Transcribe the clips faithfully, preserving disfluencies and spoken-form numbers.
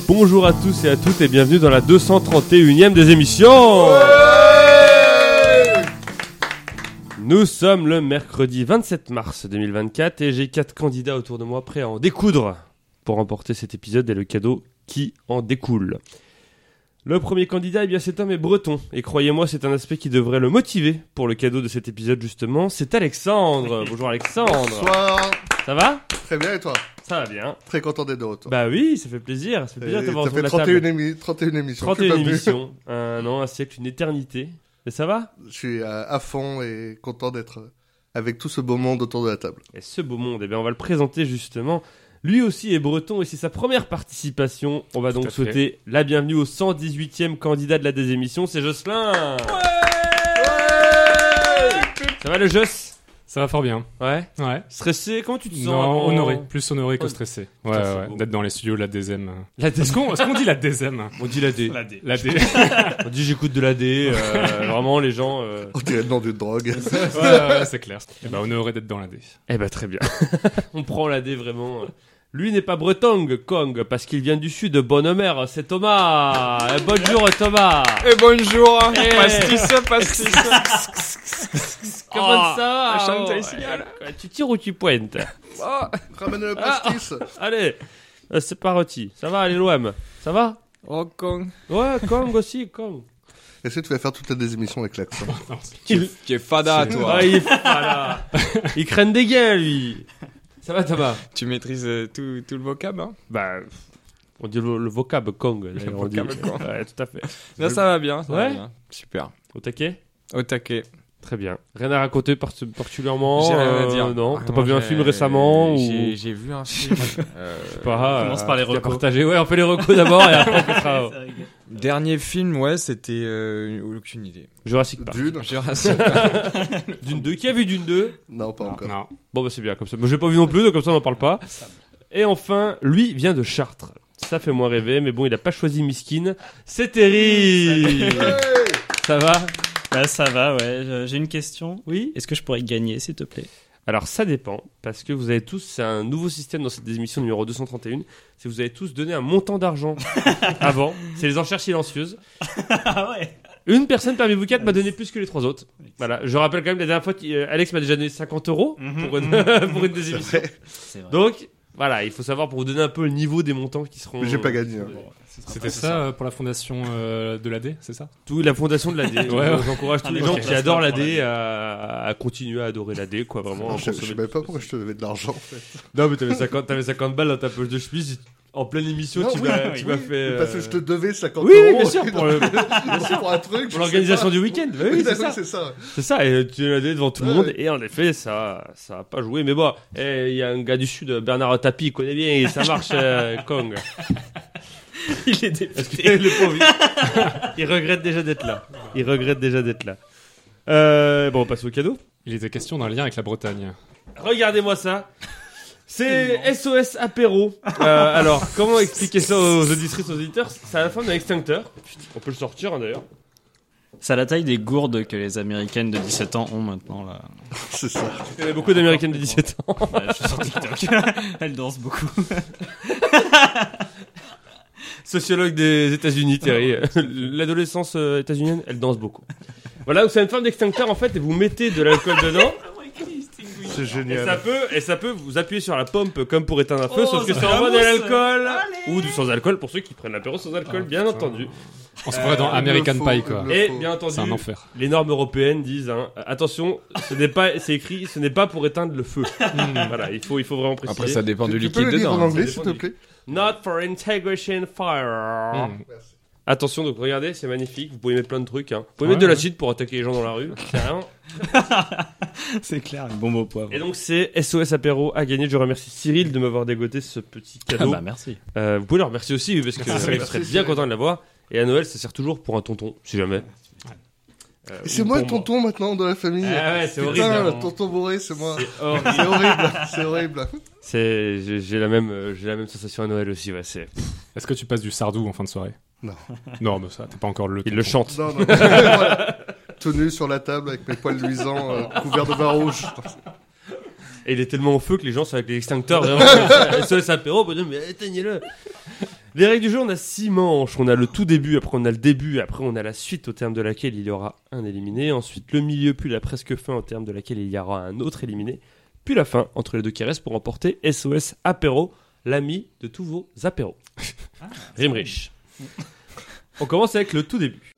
Bonjour à tous et à toutes et bienvenue dans la deux cent trente et unième des émissions. Ouais. Nous sommes le mercredi vingt-sept mars deux mille vingt-quatre et j'ai quatre candidats autour de moi prêts à en découdre pour remporter cet épisode et le cadeau qui en découle. Le premier candidat, eh bien, cet homme est breton et croyez-moi, c'est un aspect qui devrait le motiver pour le cadeau de cet épisode justement. C'est Alexandre. Bonjour Alexandre. Bonsoir. Ça va ? Très bien et toi ? Ça va bien. Très content d'être de retour. Bah oui, ça fait plaisir. Ça fait plaisir de t'avoir autour de la trente et une table. émi- trente et une émissions. trente et une émissions. Un an, un siècle, une éternité. Mais ça va ? Je suis à, à fond et content d'être avec tout ce beau monde autour de la table. Et ce beau monde, eh bien, on va le présenter justement. Lui aussi est breton et c'est sa première participation. On va donc souhaiter la bienvenue au cent dix-huitième candidat de la désémission, c'est Jocelyn. Ouais, ouais. Ça va le Joss ? Ça va fort bien. Ouais. Ouais. Stressé ? Comment tu te sens ? Non, en... honoré. Plus honoré que stressé. Ouais, ouais, ouais. Bon. D'être dans les studios de la D Z M. La D Z M. Est-ce qu'on, est-ce qu'on dit la D Z M ? On dit la D. La D. La D. On dit j'écoute de la D. Euh, vraiment, les gens... Euh... On dirait le nom d'une drogue. ouais, ouais, c'est clair. Et bah, honoré d'être dans la D. Eh ben, très bien. On prend la D vraiment... Lui n'est pas breton, Kong, parce qu'il vient du sud, bonne mère, c'est Thomas. Eh, bonjour Thomas. Et bonjour, Eh. pastis, pastis. Comment Oh, ça la chante oh, est géniale. eh, Tu tires ou tu pointes? Oh, ramène le pastis. Allez, euh, c'est pas rôti. Ça va, allez l'O M? Ça va? Oh, con. Ouais, Kong aussi, Kong. Est-ce que tu vas faire toutes les émissions avec l'accent? Il... Tu es fada, toi. Ah, il est fada. Il craigne des gains, lui. Ça va, Thomas? Tu maîtrises euh, tout, tout le vocab, hein? Bah, on dit le, le vocab Kong. D'ailleurs, on dit. vocab Kong. Ouais, tout à fait. Là, ça va bien, ça Ouais. va bien. Super. Au taquet? Au taquet. Très bien. Rien à raconter par- particulièrement? J'ai rien à euh, dire. Non. T'as Vraiment, pas vu un j'ai- film récemment ou... j'ai, j'ai vu un film. euh, Je sais pas. On commence euh, par les tu as recos. partagé. Ouais, on fait les recos d'abord et après on passera au Dernier film, ouais, c'était euh, aucune idée. Jurassic Park. Dune? Jurassic Dune deux. Qui a vu Dune deux? Non, pas encore. Non. Bon, bah c'est bien comme ça. Moi, j'ai pas vu non plus, donc comme ça on en parle pas. Et enfin, lui vient de Chartres. Ça fait moins rêver, mais bon, il a pas choisi Miskin. C'est Terry. Ça va? Bah, ça va, ouais. Je- J'ai une question. Oui. Est-ce que je pourrais gagner, s'il te plaît? Alors ça dépend, parce que vous avez tous, c'est un nouveau système dans cette émission numéro deux cent trente et un, c'est que vous avez tous donné un montant d'argent avant, c'est les enchères silencieuses. Ah ouais. Une personne parmi vous quatre m'a donné plus que les trois autres. Voilà, je rappelle quand même la dernière fois, euh, Alex m'a déjà donné cinquante euros Mhm, pour une, mhm. pour une des émissions. C'est vrai. Donc voilà, il faut savoir pour vous donner un peu le niveau des montants qui seront... Mais j'ai pas gagné. hein. C'était ça euh, pour la fondation euh, de la D, c'est ça ? Tout, la fondation de la D. Ouais, ouais. J'encourage tous Un les bon gens qui placement adorent la pour la D D. à, à continuer à adorer la D, quoi, vraiment. en Je, je consommer sais même pas pourquoi je te devais de l'argent, en fait. Non, mais t'avais cinquante, t'avais cinquante balles dans ta poche de chemise. En pleine émission, Non, tu oui, m'as, oui, tu m'as oui. fait. Mais Parce que euh, je te devais cinquante Oui, euros. oui, bien sûr, pour, le- pour un truc. pour l'organisation du week-end. Bah oui, Oui, c'est ça. c'est ça. C'est ça, et tu l'as dit devant tout le Ouais, monde, ouais. et en effet, ça, ça a pas joué. Mais bon, eh, il y a un gars du Sud, Bernard Tapie, il connaît bien, et ça marche, euh, Kong. Il est Parce que député. le pauvre, il, il regrette déjà d'être là. Il regrette déjà d'être là. Euh, bon, on passe au cadeau. Il était question d'un lien avec la Bretagne. Regardez-moi ça. C'est S O S apéro. Euh, alors, comment expliquer ça aux auditrices, aux auditeurs? C'est à la fin d'un extincteur. On peut le sortir, hein, d'ailleurs. C'est à la taille des gourdes que les américaines de dix-sept ans ont maintenant, là. C'est ça. Il y a beaucoup d'américaines de dix-sept ans. Ouais, je suis sur TikTok. Elles dansent beaucoup. Sociologue des États-Unis, Terry. L'adolescence euh, états-unienne, elle danse beaucoup. Voilà, c'est une forme d'extincteur en fait, et vous mettez de l'alcool dedans. C'est Et ça génial. peut, et ça peut vous appuyer sur la pompe comme pour éteindre un feu, Oh, sauf que ça ça fait envoie de la l'alcool ou du sans alcool pour ceux qui prennent l'apéro sans alcool, Ah, bien putain. entendu. On se croirait dans Euh, American le faux, Pie, quoi. le- Et faux. bien entendu, C'est un enfer. les normes européennes disent hein, attention, ce n'est pas, c'est écrit, ce n'est pas pour éteindre le feu. Voilà, il faut, il faut vraiment préciser. Après, ça dépend du Tu peux liquide le dire en dedans. anglais, Ça s'il te dépend plaît? Not for integration fire. Hmm. Attention, donc regardez, c'est magnifique. Vous pouvez mettre plein de trucs. Hein. Vous pouvez Ouais, mettre de ouais. l'acide pour attaquer les gens dans la rue. Carrément. C'est clair, une bombe au poivre. Et donc c'est S O S apéro à gagner. Je remercie Cyril de m'avoir dégoté ce petit Ah cadeau. bah merci. Euh, vous pouvez le remercier aussi parce que Merci, je merci, serais bien Cyril. content de l'avoir. Et à Noël, ça sert toujours pour un tonton, si jamais. Euh, Et c'est ou moi le pour tonton maintenant de la famille. Ah ouais, c'est Putain, horrible. le tonton bourré, c'est moi. C'est horrible. C'est horrible, c'est horrible. C'est, j'ai, j'ai la même, euh, j'ai la même sensation à Noël aussi. Ouais, c'est. Est-ce que tu passes du sardou en fin de soirée ? Non. Non, mais ça, t'es pas encore le. Il le chante. Non, non. Voilà. Tenu sur la table avec mes poils luisants, euh, couverts de vin rouge. Et il est tellement au feu que les gens sont avec les extincteurs. Vraiment, S O S apéro, on peut dire mais éteignez-le. Les règles du jeu, on a six manches. On a le tout début, après on a le début, après on a la suite au terme de laquelle il y aura un éliminé. Ensuite le milieu, puis la presque fin au terme de laquelle il y aura un autre éliminé. Puis la fin, entre les deux qui restent pour remporter S O S Apéro, l'ami de tous vos apéros. Ah, Rime riche. On commence avec le tout début.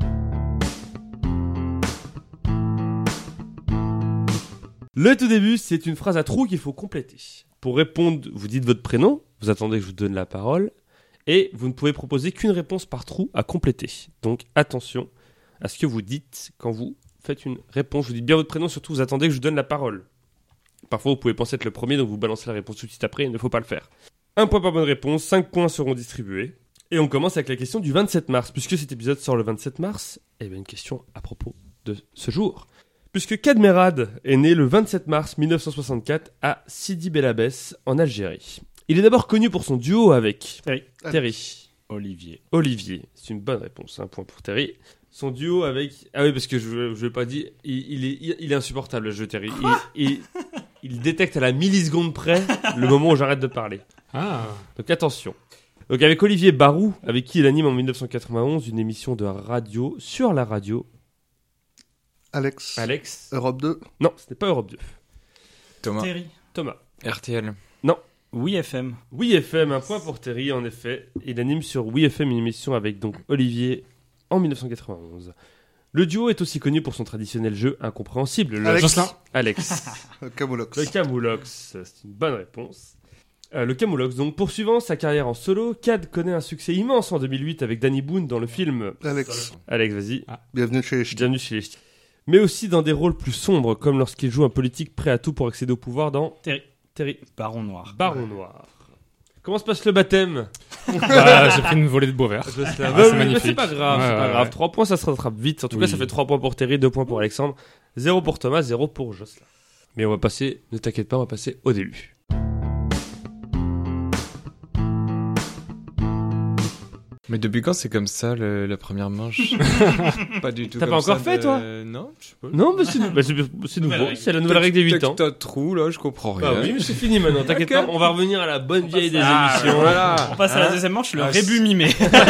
Le tout début, c'est une phrase à trous qu'il faut compléter. Pour répondre, vous dites votre prénom, vous attendez que je vous donne la parole, et vous ne pouvez proposer qu'une réponse par trou à compléter. Donc attention à ce que vous dites quand vous faites une réponse. Je vous dis bien votre prénom, surtout vous attendez que je vous donne la parole. Parfois vous pouvez penser être le premier, donc vous balancez la réponse tout de suite après, il ne faut pas le faire. Un point par bonne réponse, cinq points seront distribués. Et on commence avec la question du vingt-sept mars. Puisque cet épisode sort le vingt-sept mars, eh bien une question à propos de ce jour. Puisque Kadmerad est né le vingt-sept mars mille neuf cent soixante-quatre à Sidi Bel Abbès, en Algérie. Il est d'abord connu pour son duo avec Terry. Terry. Olivier. Olivier. C'est une bonne réponse, un point pour Terry. Son duo avec... Ah oui, parce que je ne l'ai pas dit, il, il, est, il, il est insupportable, le jeu Terry. Il, il, il détecte à la milliseconde près le moment où j'arrête de parler. Ah. Donc attention. Donc avec Olivier Barou, avec qui il anime en mille neuf cent quatre-vingt-onze une émission de radio sur la radio. Alex. Alex. Europe deux. Non, ce n'est pas Europe deux. Thomas. Terry. Thomas. R T L. Oui F M. Oui F M, un point pour Terry, en effet. Il anime sur Oui F M une émission avec donc Olivier en mille neuf cent quatre-vingt-onze. Le duo est aussi connu pour son traditionnel jeu incompréhensible. Le Alex. Jocelyn. Alex. Euh, Camoulox. Le Camoulox, c'est une bonne réponse. Euh, le Camoulox, donc poursuivant sa carrière en solo, Cad connaît un succès immense en deux mille huit avec Danny Boone dans le film... Alex. Alex, vas-y. Bienvenue chez les ch'tis. Bienvenue chez les ch'tis. Mais aussi dans des rôles plus sombres, comme lorsqu'il joue un politique prêt à tout pour accéder au pouvoir dans... Terry. Terry. Baron Noir. Baron Noir. Comment se passe le baptême? Bah, j'ai pris une volée de beau vert. Je sais. Ah, Bah c'est oui, mais magnifique. c'est pas grave, Ouais, c'est pas ouais, grave. ouais. trois points, ça se rattrape vite. En tout cas, Oui. ça fait trois points pour Terry, deux points pour Alexandre, zéro pour Thomas, zéro pour Jocelyn. Mais on va passer, ne t'inquiète pas, on va passer au début. Mais depuis quand c'est comme ça, le- la première manche? Pas du tout T'as comme pas encore ça fait, de- toi Non, je sais pas. Non, mais c'est, bah, c'est, c'est nouveau, règle. c'est la nouvelle règle des huit ans. T'as trou, là, je comprends rien. Ah oui, mais c'est fini maintenant, t'inquiète Ok. pas, on va revenir à la bonne vieille des Ah, émissions. Voilà. On passe à la Hein deuxième manche, le Ah, rébut c'est- mimé.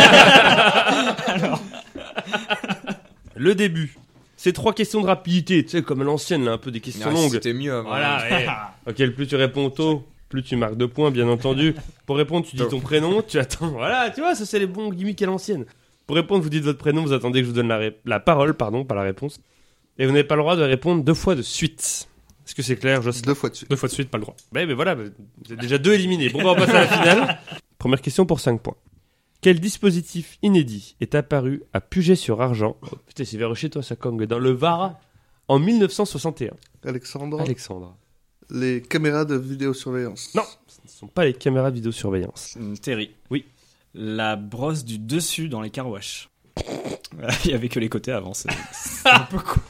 Le début. C'est trois questions de rapidité, tu sais, comme à l'ancienne, là, un peu des questions Ah, longues. C'était mieux avant. Voilà, ouais. Ok, plus tu réponds tôt, plus tu marques deux points, bien entendu. Pour répondre, tu dis Tôt. ton prénom, tu attends. Voilà, tu vois, ça c'est les bons gimmicks à l'ancienne. Pour répondre, vous dites votre prénom, vous attendez que je vous donne la, ré- la parole, pardon, pas la réponse. Et vous n'avez pas le droit de répondre deux fois de suite. Est-ce que c'est clair, Jocelyn? Deux fois dessus. Deux fois de suite, pas le droit. Ouais, mais voilà, vous êtes déjà deux éliminés. Bon, bah, on passe à la finale. Première question pour cinq points. Quel dispositif inédit est apparu à Puget-sur-Argent, oh, putain, c'est vers chez toi, ça congue, dans le Var, en mille neuf cent soixante et un? Alexandre. Alexandre. Les caméras de vidéosurveillance. Non. Ce ne sont pas les caméras de vidéosurveillance. Terry. Oui. La brosse du dessus dans les car wash. Voilà, il y avait que les côtés avant, c'est c'est un peu con.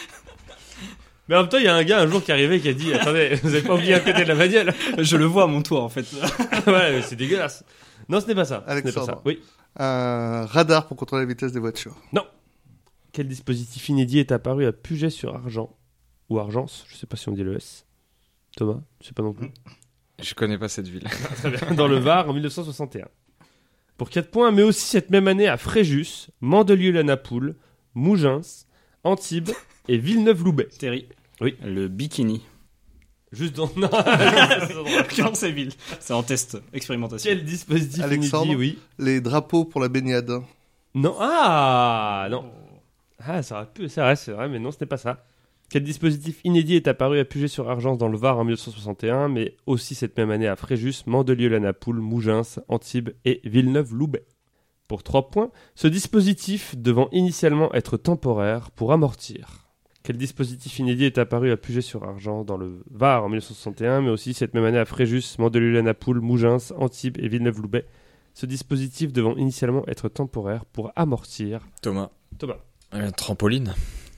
Mais en même temps, il y a un gars un jour qui est arrivé et qui a dit attendez, vous avez pas oublié un côté de la bagnole? Je le vois à mon tour en fait. Ouais, mais c'est dégueulasse. Non, ce n'est pas ça. Ce n'est pas Alexandre. ça. Oui. Un radar pour contrôler la vitesse des voitures. Quel dispositif inédit est apparu à Puget-sur-Argent? Ou Argence, je sais pas si on dit le S. Thomas, je sais pas non plus. Je connais pas cette ville. Très bien. Dans le Var en mille neuf cent soixante et un. Pour quatre points, mais aussi cette même année à Fréjus, Mandelieu-la-Napoule, Mougins, Antibes et Villeneuve-Loubet. Terry. Oui. Le bikini. Juste dans... Non, Quand c'est ville. C'est en test, expérimentation. quel dispositif Alexandre. inédit, oui. Les drapeaux pour la baignade. Non, ah, non. Ah, ça aurait pu, c'est vrai, c'est vrai, mais non, ce n'est pas ça. Quel dispositif inédit est apparu à Puget-sur-Argence dans le Var en mille neuf cent soixante et un, mais aussi cette même année à Fréjus, Mandelieu-la-Napoule, Mougins, Antibes et Villeneuve-Loubet. Pour trois points, ce dispositif devant initialement être temporaire pour amortir. Quel dispositif inédit est apparu à Puget-sur-Argent dans le Var en mille neuf cent soixante et un, mais aussi cette même année à Fréjus, Mandelieu-la-Napoule, Mougins, Antibes et Villeneuve-Loubet. Ce dispositif devant initialement être temporaire pour amortir. Thomas. Thomas. Un trampoline.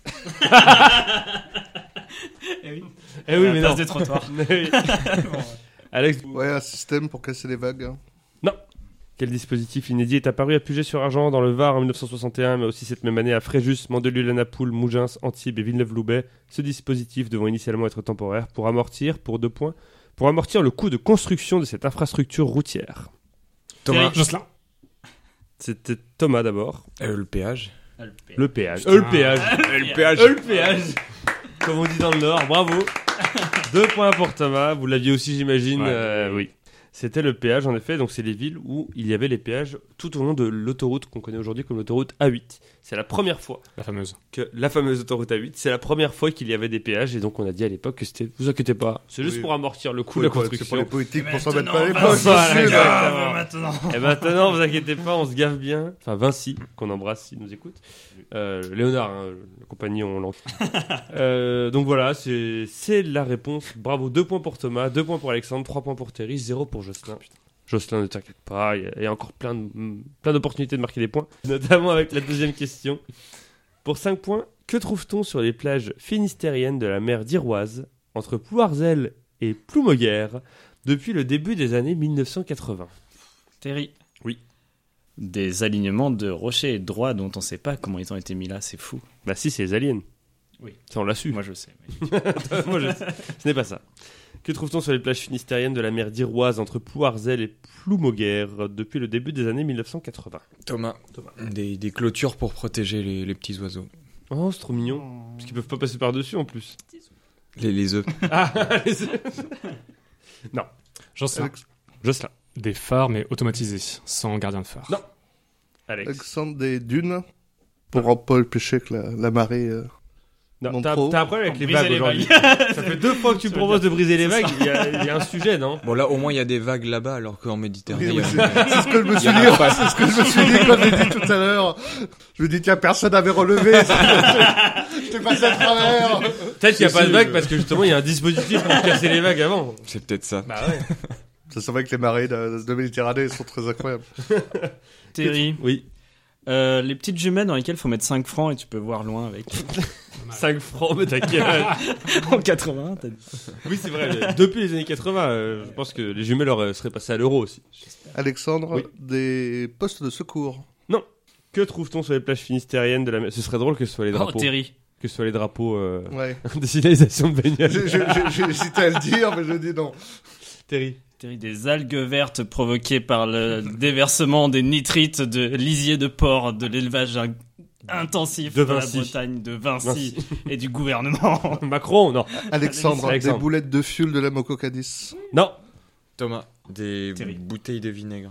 Eh oui. Eh oui, La mais place non. des trottoirs. Oui. Alex, Ouais, un système pour casser les vagues. quel dispositif inédit est apparu à Puget-sur-Argent dans le Var en mille neuf cent soixante et un, mais aussi cette même année à Fréjus, Mandelieu-la-Napoule, Mougins, Antibes et Villeneuve-Loubet. Ce dispositif devant initialement être temporaire pour amortir, pour deux points, pour amortir le coût de construction de cette infrastructure routière. Thomas. Jocelyn. C'était Thomas d'abord. Euh, le péage. Le péage. Putain. Euh, le péage. le péage. Euh, le péage. Comme on dit dans le Nord. Bravo. Deux points pour Thomas. Vous l'aviez aussi, j'imagine. Ouais. Euh, oui. C'était le péage, en effet. Donc, c'est les villes où il y avait les péages tout au long de l'autoroute qu'on connaît aujourd'hui comme l'autoroute A huit. C'est la première fois La fameuse. que la fameuse autoroute A huit, c'est la première fois qu'il y avait des péages. Et donc, on a dit à l'époque que c'était. Vous inquiétez pas. C'est juste Oui. pour amortir le coût Oui, de la quoi, c'est construction. pour les politiques, pour s'en mettre maintenant, pas les Vincent, poches. Voilà, dessus, là. exactement. maintenant. Et maintenant, vous inquiétez pas, on se gaffe bien. Enfin, Vinci, qu'on embrasse s'il nous écoute. Euh, Léonard, hein, le compagnon, on l'entend. euh, donc voilà, c'est, c'est la réponse. Bravo, deux points pour Thomas, deux points pour Alexandre, trois points pour Terry, zéro pour Jocelyn. Jocelyn, ne t'inquiète pas, il y a- il y a encore plein, de, plein d'opportunités de marquer des points. Notamment avec la deuxième question. Pour cinq points, que trouve-t-on sur les plages finistériennes de la mer d'Iroise, entre Plouarzel et Ploumoguer, depuis le début des années mille neuf cent quatre-vingts? Terry. Oui. Des alignements de rochers droits dont on sait pas comment ils ont été mis là, c'est fou. Bah si, c'est les aliens. Oui. Ça, on l'a su. Moi je sais. oui. Moi, je sais. Ce n'est pas ça. Que trouve-t-on sur les plages finistériennes de la mer d'Iroise entre Plouarzel et Ploumoguer depuis le début des années mille neuf cent quatre-vingts? Thomas. Thomas. Des, des clôtures pour protéger les, les petits oiseaux. Oh, c'est trop mignon. Parce qu'ils peuvent pas passer par-dessus en plus. Les, les œufs. Ah, les- Jocelyn. Alex- Jocelyn. Des phares, mais automatisés, sans gardien de phare. Non. Alex. Alexandre, des dunes pour empêcher que la, la marée. euh, Non, non t'as, trop. t'as un problème avec les Briser vagues les aujourd'hui. vagues. Ça fait deux fois que tu proposes de briser les vagues. Il y, a, il y a un sujet, non? Bon, là, au moins, il y a des vagues là-bas, alors qu'en Méditerranée, Oui, il y oui, a- c'est c'est ce que je me il y suis en a dit. pas. C'est ce que je me suis dit quand j'ai dit tout à l'heure. Je me dis tiens, personne n'avait relevé. Je t'ai passé à travers. Peut-être qu'il n'y a Si, pas si, de vagues je- parce que justement il y a un dispositif pour casser les vagues avant. C'est peut-être ça. Bah ouais. Ça, c'est vrai que les marées de, de Méditerranée sont très incroyables. Terry. Oui. Euh, les petites jumelles dans lesquelles faut mettre cinq francs et tu peux voir loin avec. cinq francs, mais t'inquiète. En quatre-vingts, t'as dit. Oui, c'est vrai. mais depuis les années quatre-vingts, euh, je pense que les jumelles auraient- seraient passées à l'euro aussi. Alexandre, Oui. des postes de secours. Que trouve-t-on sur les plages finistériennes de la mer? Ce serait drôle que ce soit les Oh, drapeaux. Terry. que ce soit les drapeaux euh, Ouais. de signalisation de bagnole. J'ai j'ai- j'ai- j'ai hésité à le dire, mais je dis non. Terry. Terry, des algues vertes provoquées par le déversement des nitrites de lisier de porc, de l'élevage in- intensif De de, la Vinci. Bretagne, de Vinci, Vinci. et du gouvernement. Macron, non. Alexandre, Alexandre. des boulettes de fuel de la Mococadis. Non. Thomas. Des Terry. bouteilles de vinaigre.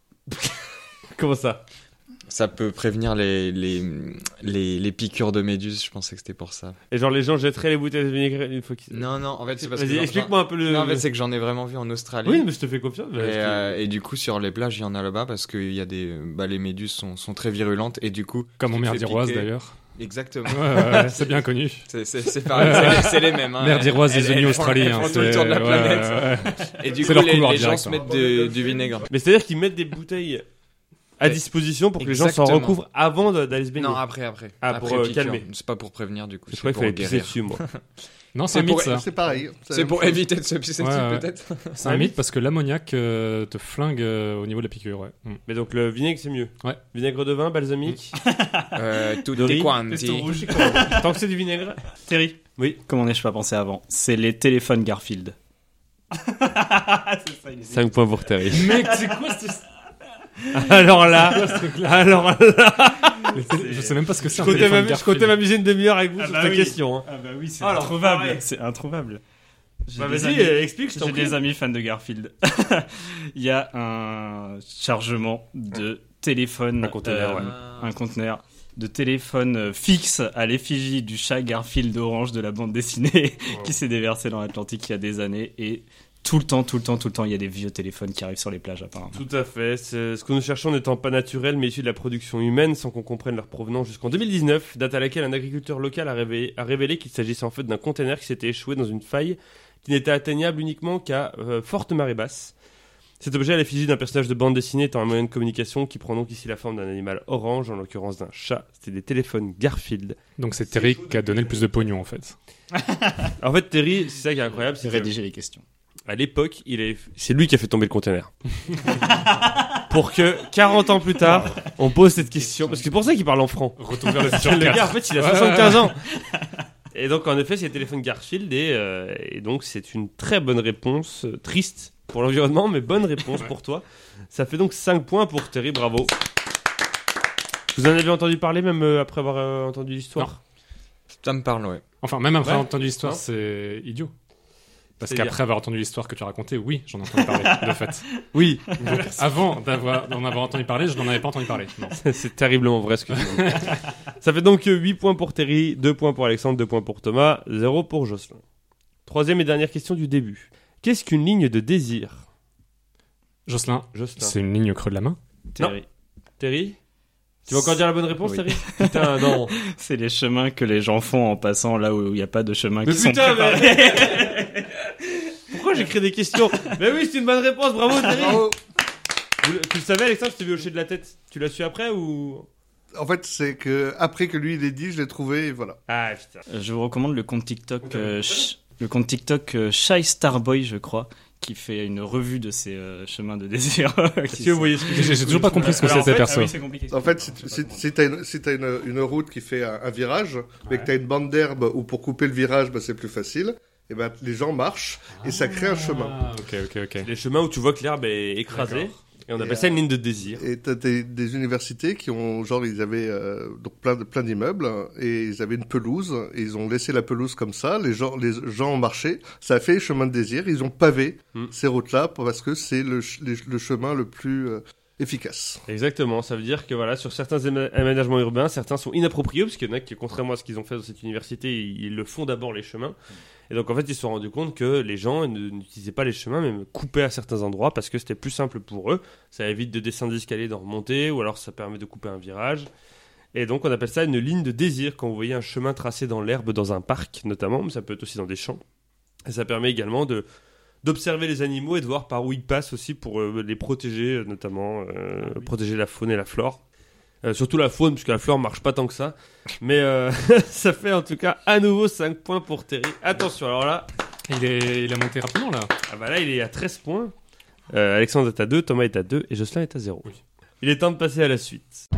Comment ça? Ça peut prévenir les, les, les, les piqûres de méduses, je pensais que c'était pour ça. Et genre les gens jetteraient les bouteilles de vinaigre une fois qu'ils... Non, non, en fait, c'est parce que... Vas-y, j'en- explique-moi un peu le... Non, en fait, c'est que j'en ai vraiment vu en Australie. Oui, mais je te fais confiance. Et, Bah, je te- euh, et du coup, sur les plages, il y en a là-bas parce que il y a des, bah, les méduses sont, sont très virulentes et du coup. Comme en tu te mer fais d'Iroise piquer. d'ailleurs. Exactement. Ouais, ouais, ouais, c'est bien connu. C'est, c'est, c'est pareil, c'est, les- c'est les mêmes. Hein. Mer d'Iroise Elles- des elles Unions font- Australie. elles hein, font tout le c'est- tour de la ouais, planète. ouais, ouais. Et du C'est coup, leur les, couloir les gens direct, se hein. mettent de- du vinaigre. Mais c'est-à-dire qu'ils mettent des bouteilles à Et- disposition pour que les gens s'en Exactement. recouvrent avant de- d'aller se baigner. Non, après, après. Ah, après pour, euh, piqûre. calmer. C'est pas pour prévenir, du coup. Je C'est croyais qu'il pour fallait pisser guérir. dessus, moi. Non, c'est un C'est mythe pour- ça. C'est pareil. C'est pour éviter de se pisser Ouais, dessus, ouais. peut-être. C'est un mythe parce que l'ammoniac euh, te flingue euh, au niveau de la piqûre. Ouais. Mm. Mais donc le vinaigre, c'est mieux. Ouais. Vinaigre de vin, balsamique. Euh, De tutti riz, quanti. Testo rouge. Tant que c'est du vinaigre. Terry. Oui. Comment n'ai-je pas pensé avant? C'est les téléphones Garfield. c'est ça, il est- cinq points pour Terry. Mec, c'est quoi ce... Alors là, alors là, Je sais même pas ce que c'est je un comptais téléphone m'am- je comptais Garfield. m'amuser une demi-heure avec vous Ah sur bah cette oui. question. hein. Ah bah oui, c'est Alors, introuvable. pareil. C'est introuvable. J'ai Bah des vas-y, amis- euh, explique, je t'en J'ai prie. des amis fans de Garfield. Il y a un chargement de téléphone, Un conteneur, euh, ouais. un conteneur de téléphone euh, fixe à l'effigie du chat Garfield orange de la bande dessinée qui s'est déversé dans l'Atlantique il y a des années et tout le temps, tout le temps, tout le temps, il y a des vieux téléphones qui arrivent sur les plages apparemment. Tout à fait. C'est- Ce que nous cherchons n'étant pas naturel, mais issu de la production humaine, sans qu'on comprenne leur provenance jusqu'en deux mille dix-neuf, date à laquelle un agriculteur local a révélé, a révélé qu'il s'agissait en fait d'un conteneur qui s'était échoué dans une faille qui n'était atteignable uniquement qu'à euh, forte marée basse. Cet objet à l'effigie d'un personnage de bande dessinée étant un moyen de communication qui prend donc ici la forme d'un animal orange, en l'occurrence d'un chat. C'était des téléphones Garfield. Donc c'est Terry qui a donné le plus de pognon en fait. En fait, Terry, c'est ça qui est incroyable, c'est J'ai que rédigé les questions. à l'époque, il est... c'est lui qui a fait tomber le conteneur. Pour que, quarante ans plus tard, on pose cette question. Parce que c'est pour ça qu'il parle en franc. Retour vers le Le futur gars, quatre. en fait, il a Ouais, soixante-quinze ouais. ans. Et donc, en effet, c'est le téléphone Garfield. Et, euh, et donc, c'est une très bonne réponse. euh, triste pour l'environnement, mais bonne réponse pour toi. Ça fait donc cinq points pour Terry. Bravo. Vous en avez entendu parler même euh, après avoir euh, entendu l'histoire? Ça me parle, ouais. Enfin, même après Ouais. avoir entendu l'histoire, Non. c'est idiot. Parce C'est-à-dire qu'après avoir entendu l'histoire que tu as racontée, oui, j'en ai entendu parler, de fait. Oui, Donc, avant d'avoir, d'en avoir entendu parler, je n'en avais pas entendu parler. Non. c'est terriblement vrai ce que tu dis. Ça fait donc huit points pour Terry, deux points pour Alexandre, deux points pour Thomas, zéro pour Jocelyn. Troisième et dernière question du début. Qu'est-ce qu'une ligne de désir? Jocelyn, Jocelyn. c'est une ligne au creux de la main. Terry. Terry? Tu vas encore dire la bonne réponse, Oui. Terry? Putain, non. C'est les chemins que les gens font en passant là où il n'y a pas de chemin Mais qui sont putain, préparés. mais... Pourquoi j'écris des questions? Mais oui, c'est une bonne réponse, bravo Terry. Bravo. Vous le- Tu le savais, Alexandre, je t'ai vu hocher de la tête. Tu l'as su après ou... En fait, c'est que après que lui il ait dit, je l'ai trouvé et voilà. Ah putain. Je vous recommande le compte TikTok, euh, ch- le compte TikTok euh, Shy Starboy, je crois, qui fait une revue de ces euh, chemins de désir. Est-ce que vous voyez ce que J'ai j'ai toujours pas compris ce que Alors, en c'était, fait- perso. ah oui, c'est compliqué. En fait, si, tu- si, si t'as une, si t'as une, une route qui fait un, un virage, mais que t'as une bande d'herbe où pour couper le virage, bah, c'est plus facile, et ben les gens marchent et ça crée un chemin. Ah, ok, ok, ok. Les chemins où tu vois que l'herbe est écrasée. D'accord. Et on Et, appelle ça une ligne de désir. Et t'as des, des universités qui ont, genre, ils avaient euh, donc plein de plein d'immeubles et ils avaient une pelouse et ils ont laissé la pelouse comme ça. Les gens, les gens ont marché. Ça a fait le chemin de désir. Ils ont pavé Mm. ces routes-là parce que c'est le, ch- les- le chemin le plus euh, efficace. Exactement, ça veut dire que voilà, sur certains éma- aménagements urbains, certains sont inappropriés, parce qu'il y en a qui, contrairement à ce qu'ils ont fait dans cette université, ils, ils le font d'abord les chemins. Et donc en fait, ils se sont rendus compte que les gens ne- n'utilisaient pas les chemins, mais coupaient à certains endroits, parce que c'était plus simple pour eux. Ça évite de descendre d'escalier, d'en remonter, ou alors ça permet de couper un virage. Et donc on appelle ça une ligne de désir, quand vous voyez un chemin tracé dans l'herbe, dans un parc notamment, mais ça peut être aussi dans des champs. Et ça permet également de d'observer les animaux et de voir par où ils passent aussi pour euh, les protéger, euh, notamment euh, protéger la faune et la flore. Euh, surtout la faune, puisque la flore marche pas tant que ça. Mais euh, ça fait en tout cas à nouveau cinq points pour Terry. Attention, alors là, Il, est, il a monté rapidement, là. ah bah là il est à treize points. Euh, Alexandre est à deux, Thomas est à deux et Jocelyn est à zéro. Oui. Il est temps de passer à la suite.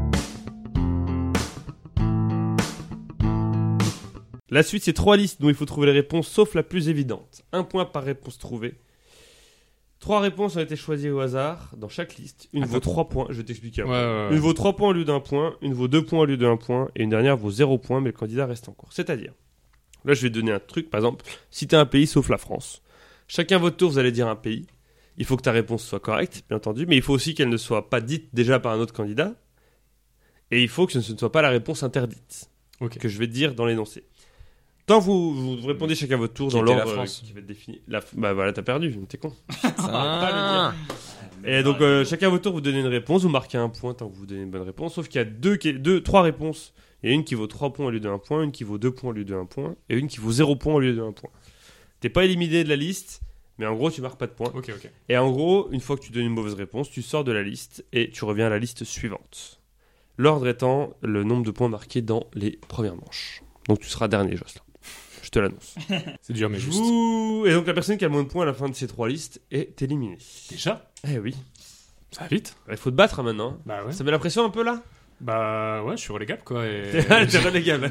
La suite, c'est trois listes dont il faut trouver les réponses, sauf la plus évidente. Un point par réponse trouvée. Trois réponses ont été choisies au hasard dans chaque liste. Une Attends. vaut trois points, je vais t'expliquer Ouais, après. ouais, ouais. Une vaut trois points au lieu d'un point, une vaut deux points au lieu d'un point, et une dernière vaut zéro point, mais le candidat reste en cours. C'est-à-dire, là je vais donner un truc, par exemple, citer un pays sauf la France. Chacun votre tour, vous allez dire un pays. Il faut que ta réponse soit correcte, bien entendu, mais il faut aussi qu'elle ne soit pas dite déjà par un autre candidat. Et il faut que ce ne soit pas la réponse interdite Ok. que je vais te dire dans l'énoncé. Tant vous, vous répondez chacun votre tour Qui dans était la l'ordre euh, France. qui va être défini. La, bah voilà, t'as perdu, t'es con. Ah. Et donc euh, chacun votre tour, vous donnez une réponse, vous marquez un point tant que vous donnez une bonne réponse. Sauf qu'il y a deux, qui- deux, trois réponses. Il y a une qui vaut trois points au lieu d'un point, une qui vaut deux points au lieu d'un point, et une qui vaut zéro point au lieu d'un point. T'es pas éliminé de la liste, mais en gros tu marques pas de points. Ok, ok. Et en gros, une fois que tu donnes une mauvaise réponse, tu sors de la liste et tu reviens à la liste suivante. L'ordre étant le nombre de points marqués dans les premières manches. Donc tu seras dernier, Jocelyn. Je te l'annonce. C'est dur, mais juste. Ouh, et donc la personne qui a le moins de points à la fin de ces trois listes est éliminée. Déjà? Eh oui. Ça va vite? Il faut te battre hein, maintenant. Bah ouais. Ça met la pression un peu là? Bah ouais, je suis relégable, quoi. Et... T'es relégable.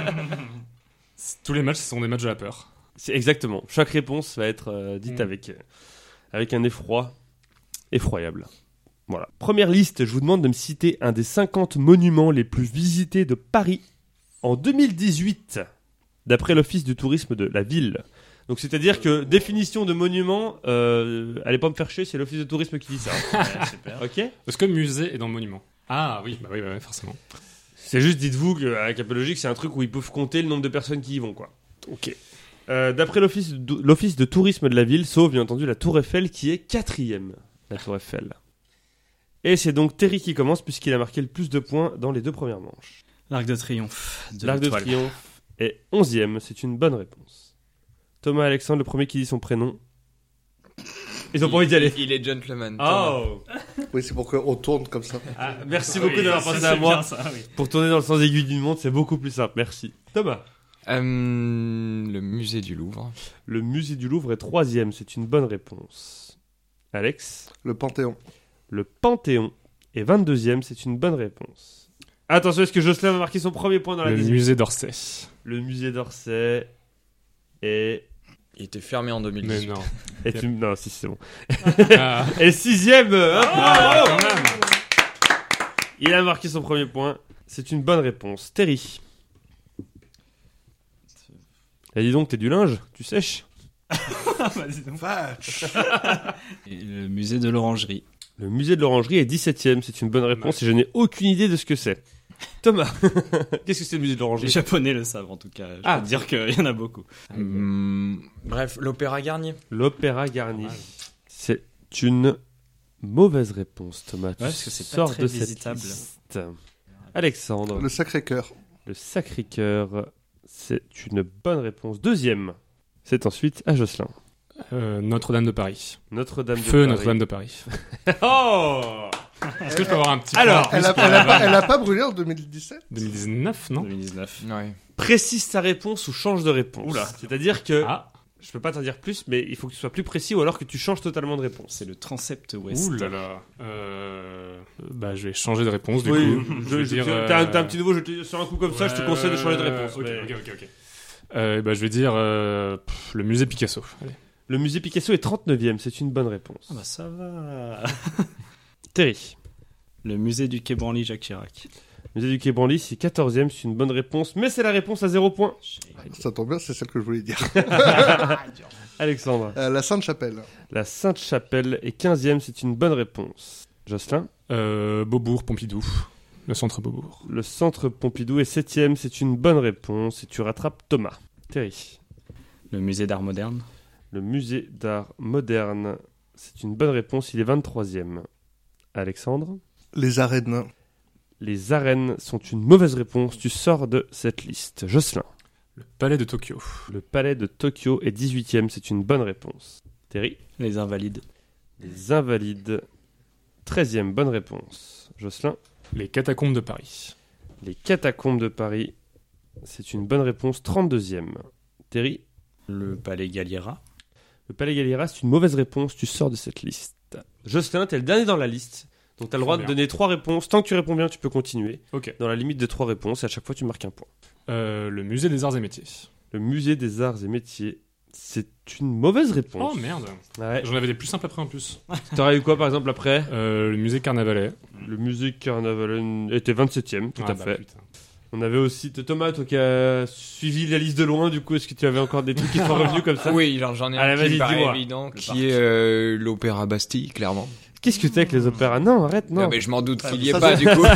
Tous les matchs sont des matchs de la peur. C'est exactement. Chaque réponse va être euh, dite Mm. avec, euh, avec un effroi effroyable. Voilà. Première liste, je vous demande de me citer un des cinquante monuments les plus visités de Paris en deux mille dix-huit, d'après l'Office du tourisme de la ville. Donc c'est-à-dire que définition de monument, euh, allez pas me faire chier, c'est l'Office de tourisme qui dit ça. Ouais, super. Ok? Est-ce que musée est dans le monument? Ah oui, bah oui, bah oui, forcément. C'est juste, dites-vous qu'avec Apologique, c'est un truc où ils peuvent compter le nombre de personnes qui y vont, quoi. Ok. Euh, d'après l'office de, l'office de tourisme de la ville, sauf bien entendu la Tour Eiffel qui est quatrième. La Tour Eiffel. Et c'est donc Terry qui commence puisqu'il a marqué le plus de points dans les deux premières manches. L'Arc de Triomphe. De L'Arc de l'Étoile. Triomphe est onzième, c'est une bonne réponse. Thomas Alexandre, le premier qui dit son prénom. Ils ont pas envie d'y aller. Il, il est gentleman. Oh Oui, c'est pour qu'on tourne comme ça. Ah, merci Ah beaucoup oui, d'avoir ça, pensé c'est à moi. bien, ça, oui. Pour tourner dans le sens aiguille d'une montre, c'est beaucoup plus simple. Merci. Thomas. Euh, le musée du Louvre. Le musée du Louvre est troisième, c'est une bonne réponse. Alex. Le Panthéon. Le Panthéon est vingt-deuxième, c'est une bonne réponse. Attention, est-ce que Jocelyn va marquer son premier point dans la Le dix-huit? musée d'Orsay. Le musée d'Orsay est... Il était fermé en deux mille Mais dix-huit. non. est une... Non, si, c'est bon. Ah, Et sixième euh, hop, bravo quand même. Il a marqué son premier point. C'est une bonne réponse. Terry. Et dis donc, t'es du linge, tu sèches. Vas-y donc. Et le musée de l'orangerie. Le musée de l'orangerie est dix-septième, c'est une bonne réponse et je n'ai aucune idée de ce que c'est. Thomas, qu'est-ce que c'est le musée de Les l'orangerie? Japonais le savent en tout cas. Je Ah. peux te dire qu'il y en a beaucoup. Hum, bref, l'Opéra Garnier. L'Opéra Garnier. C'est une mauvaise réponse, Thomas. Tu parce que c'est pas sors très de cette visitable. liste. Alexandre, Le Sacré-Cœur. le Sacré-Cœur, c'est une bonne réponse. Deuxième, c'est ensuite à Jocelyn. Euh, Notre-Dame de Paris. Notre-Dame de Feu Paris. Notre-Dame de Paris. Oh Est-ce que je peux avoir un petit Alors, point en Elle plus a, pour elle, la a pas, vanne elle a pas brûlé en deux mille dix-sept? deux mille dix-neuf, non deux mille dix-neuf. Ouais. Précise ta réponse ou change de réponse. Oula. C'est-à-dire que Ah, je peux pas t'en dire plus, mais il faut que tu sois plus précis ou alors que tu changes totalement de réponse. C'est le transept ouest. ouh là là. Euh... Bah, je vais changer de réponse du Oui, coup. je, vais je- dire, tu- euh, t'as, un, t'as un petit nouveau, je te, sur un coup comme ça, je te ouais, conseille de changer de ouais, réponse. Ok, mais- ok, ok. ok. Euh, bah, je vais dire euh, pff, le musée Picasso. Allez. Le musée Picasso est trente-neuvième, c'est une bonne réponse. Ah bah ça va. Terry. Le musée du Quai Branly Jacques Chirac. Musée du Quai Branly, c'est quatorzième, c'est une bonne réponse, mais c'est la réponse à zéro point. Ça tombe bien, c'est celle que je voulais dire. Alexandre. Euh, la Sainte-Chapelle. La Sainte-Chapelle est quinzième, c'est une bonne réponse. Jocelyn. Euh, Beaubourg, Pompidou. Le centre Beaubourg. Le centre Pompidou est septième, c'est une bonne réponse, et tu rattrapes Thomas. Terry. Le musée d'art moderne. Le musée d'art moderne, c'est une bonne réponse, il est vingt-troisième. Alexandre. Les arènes. Les arènes sont une mauvaise réponse, tu sors de cette liste. Jocelyn. Le palais de Tokyo. Le palais de Tokyo est dix-huitième, c'est une bonne réponse. Terry. Les invalides. Les invalides, treizième, bonne réponse. Jocelyn. Les catacombes de Paris. Les catacombes de Paris, c'est une bonne réponse, trente-deuxième. Terry. Le palais Galliera. Le palais Galliera, c'est une mauvaise réponse, tu sors de cette liste. Jocelyn, t'es le dernier dans la liste, donc t'as le Très droit de bien. donner trois réponses. Tant que tu réponds bien, tu peux continuer. Ok. Dans la limite de trois réponses, et à chaque fois, tu marques un point. Euh, le musée des arts et métiers. Le musée des arts et métiers, c'est une mauvaise réponse. Oh merde. Ouais. J'en avais des plus simples après en plus. T'aurais eu quoi, par exemple, après? Euh, le musée Carnavalet. Le musée Carnavalet était vingt-septième, tout Ah, à bah, fait. putain. On avait aussi Thomas, toi qui as suivi la liste de loin, du coup, est-ce que tu avais encore des trucs qui sont revenus comme ça? Oui, alors j'en ai Allez, un qui vas-y, me paraît dis-moi. évident, Le qui parc. est euh, l'Opéra Bastille, clairement. Qu'est-ce que t'as avec les opéras? Non, arrête, non. Non, mais je m'en doute qu'il y ait ça, pas, c'est- du coup.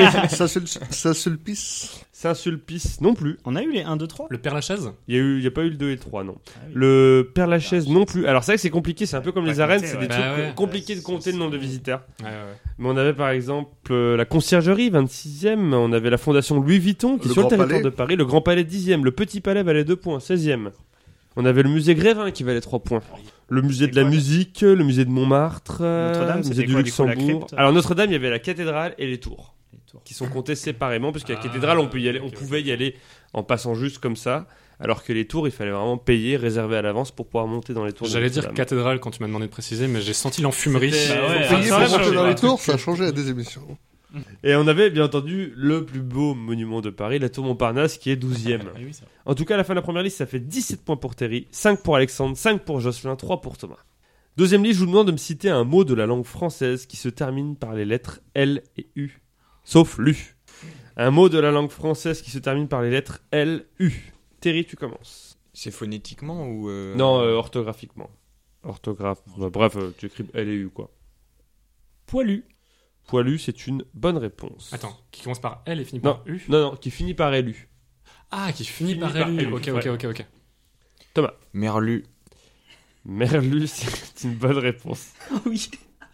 Saint-Sulpice. Saint-Sulpice, non plus. On a eu les un, deux, trois. Le Père Lachaise. Il y a eu, il y a pas eu le deux et le trois, non. Ah oui. Le Père Lachaise non plus. Alors c'est vrai que c'est compliqué, c'est un peu comme Pas les arènes, compté, c'est ouais. des Bah trucs ouais. compliqués de Ouais, compter c'est- le nombre de c'est- visiteurs. Ouais, ouais. Mais on avait par exemple euh, la Conciergerie, vingt-sixième, on avait la Fondation Louis Vuitton qui est Le sur le Grand territoire Palais. de Paris, le Grand Palais dixième, le Petit Palais valait deux points, seizième. On avait le musée Grévin qui valait trois points. Le musée de la quoi, le- musique, le musée de Montmartre, euh, Notre-Dame, le musée c'était du quoi, du coup, la Luxembourg. crypte Alors Notre-Dame, il y avait la cathédrale et les tours Les tours. qui sont comptés séparément parce qu'à la Ah, cathédrale, on peut y aller, on ok, pouvait ok. y aller en passant juste comme ça, alors que les tours, il fallait vraiment payer, réserver à l'avance pour pouvoir monter dans les tours. de J'allais dire Notre-Dame. cathédrale quand tu m'as demandé de préciser, mais j'ai senti l'enfumerie. C'était- Bah ouais, Faut Ah, Payer payer ça pour a pour monter changé, dans ouais. les tours, ça a changé à des émissions. Et on avait bien entendu le plus beau monument de Paris, la tour Montparnasse, qui est douzième. Ah oui, ça va. En tout cas, à la fin de la première liste, ça fait dix-sept points pour Terry, cinq pour Alexandre, cinq pour Jocelyn, trois pour Thomas. Deuxième liste, je vous demande de me citer un mot de la langue française qui se termine par les lettres L et U. Sauf l'U. Un mot de la langue française qui se termine par les lettres L, U. Terry, tu commences. C'est phonétiquement ou... euh, Non, euh, orthographiquement. Orthographe. Bah, bref, euh, tu écris L et U, quoi. Poilu. Poilu, c'est une bonne réponse. Attends, qui commence par L et finit Non, par U. non, non, qui finit par L, U. Ah, qui finit, Finit par, par L. L. Ok, ok, ok, ok. Merlu. Merlu, c'est une bonne réponse. Oui.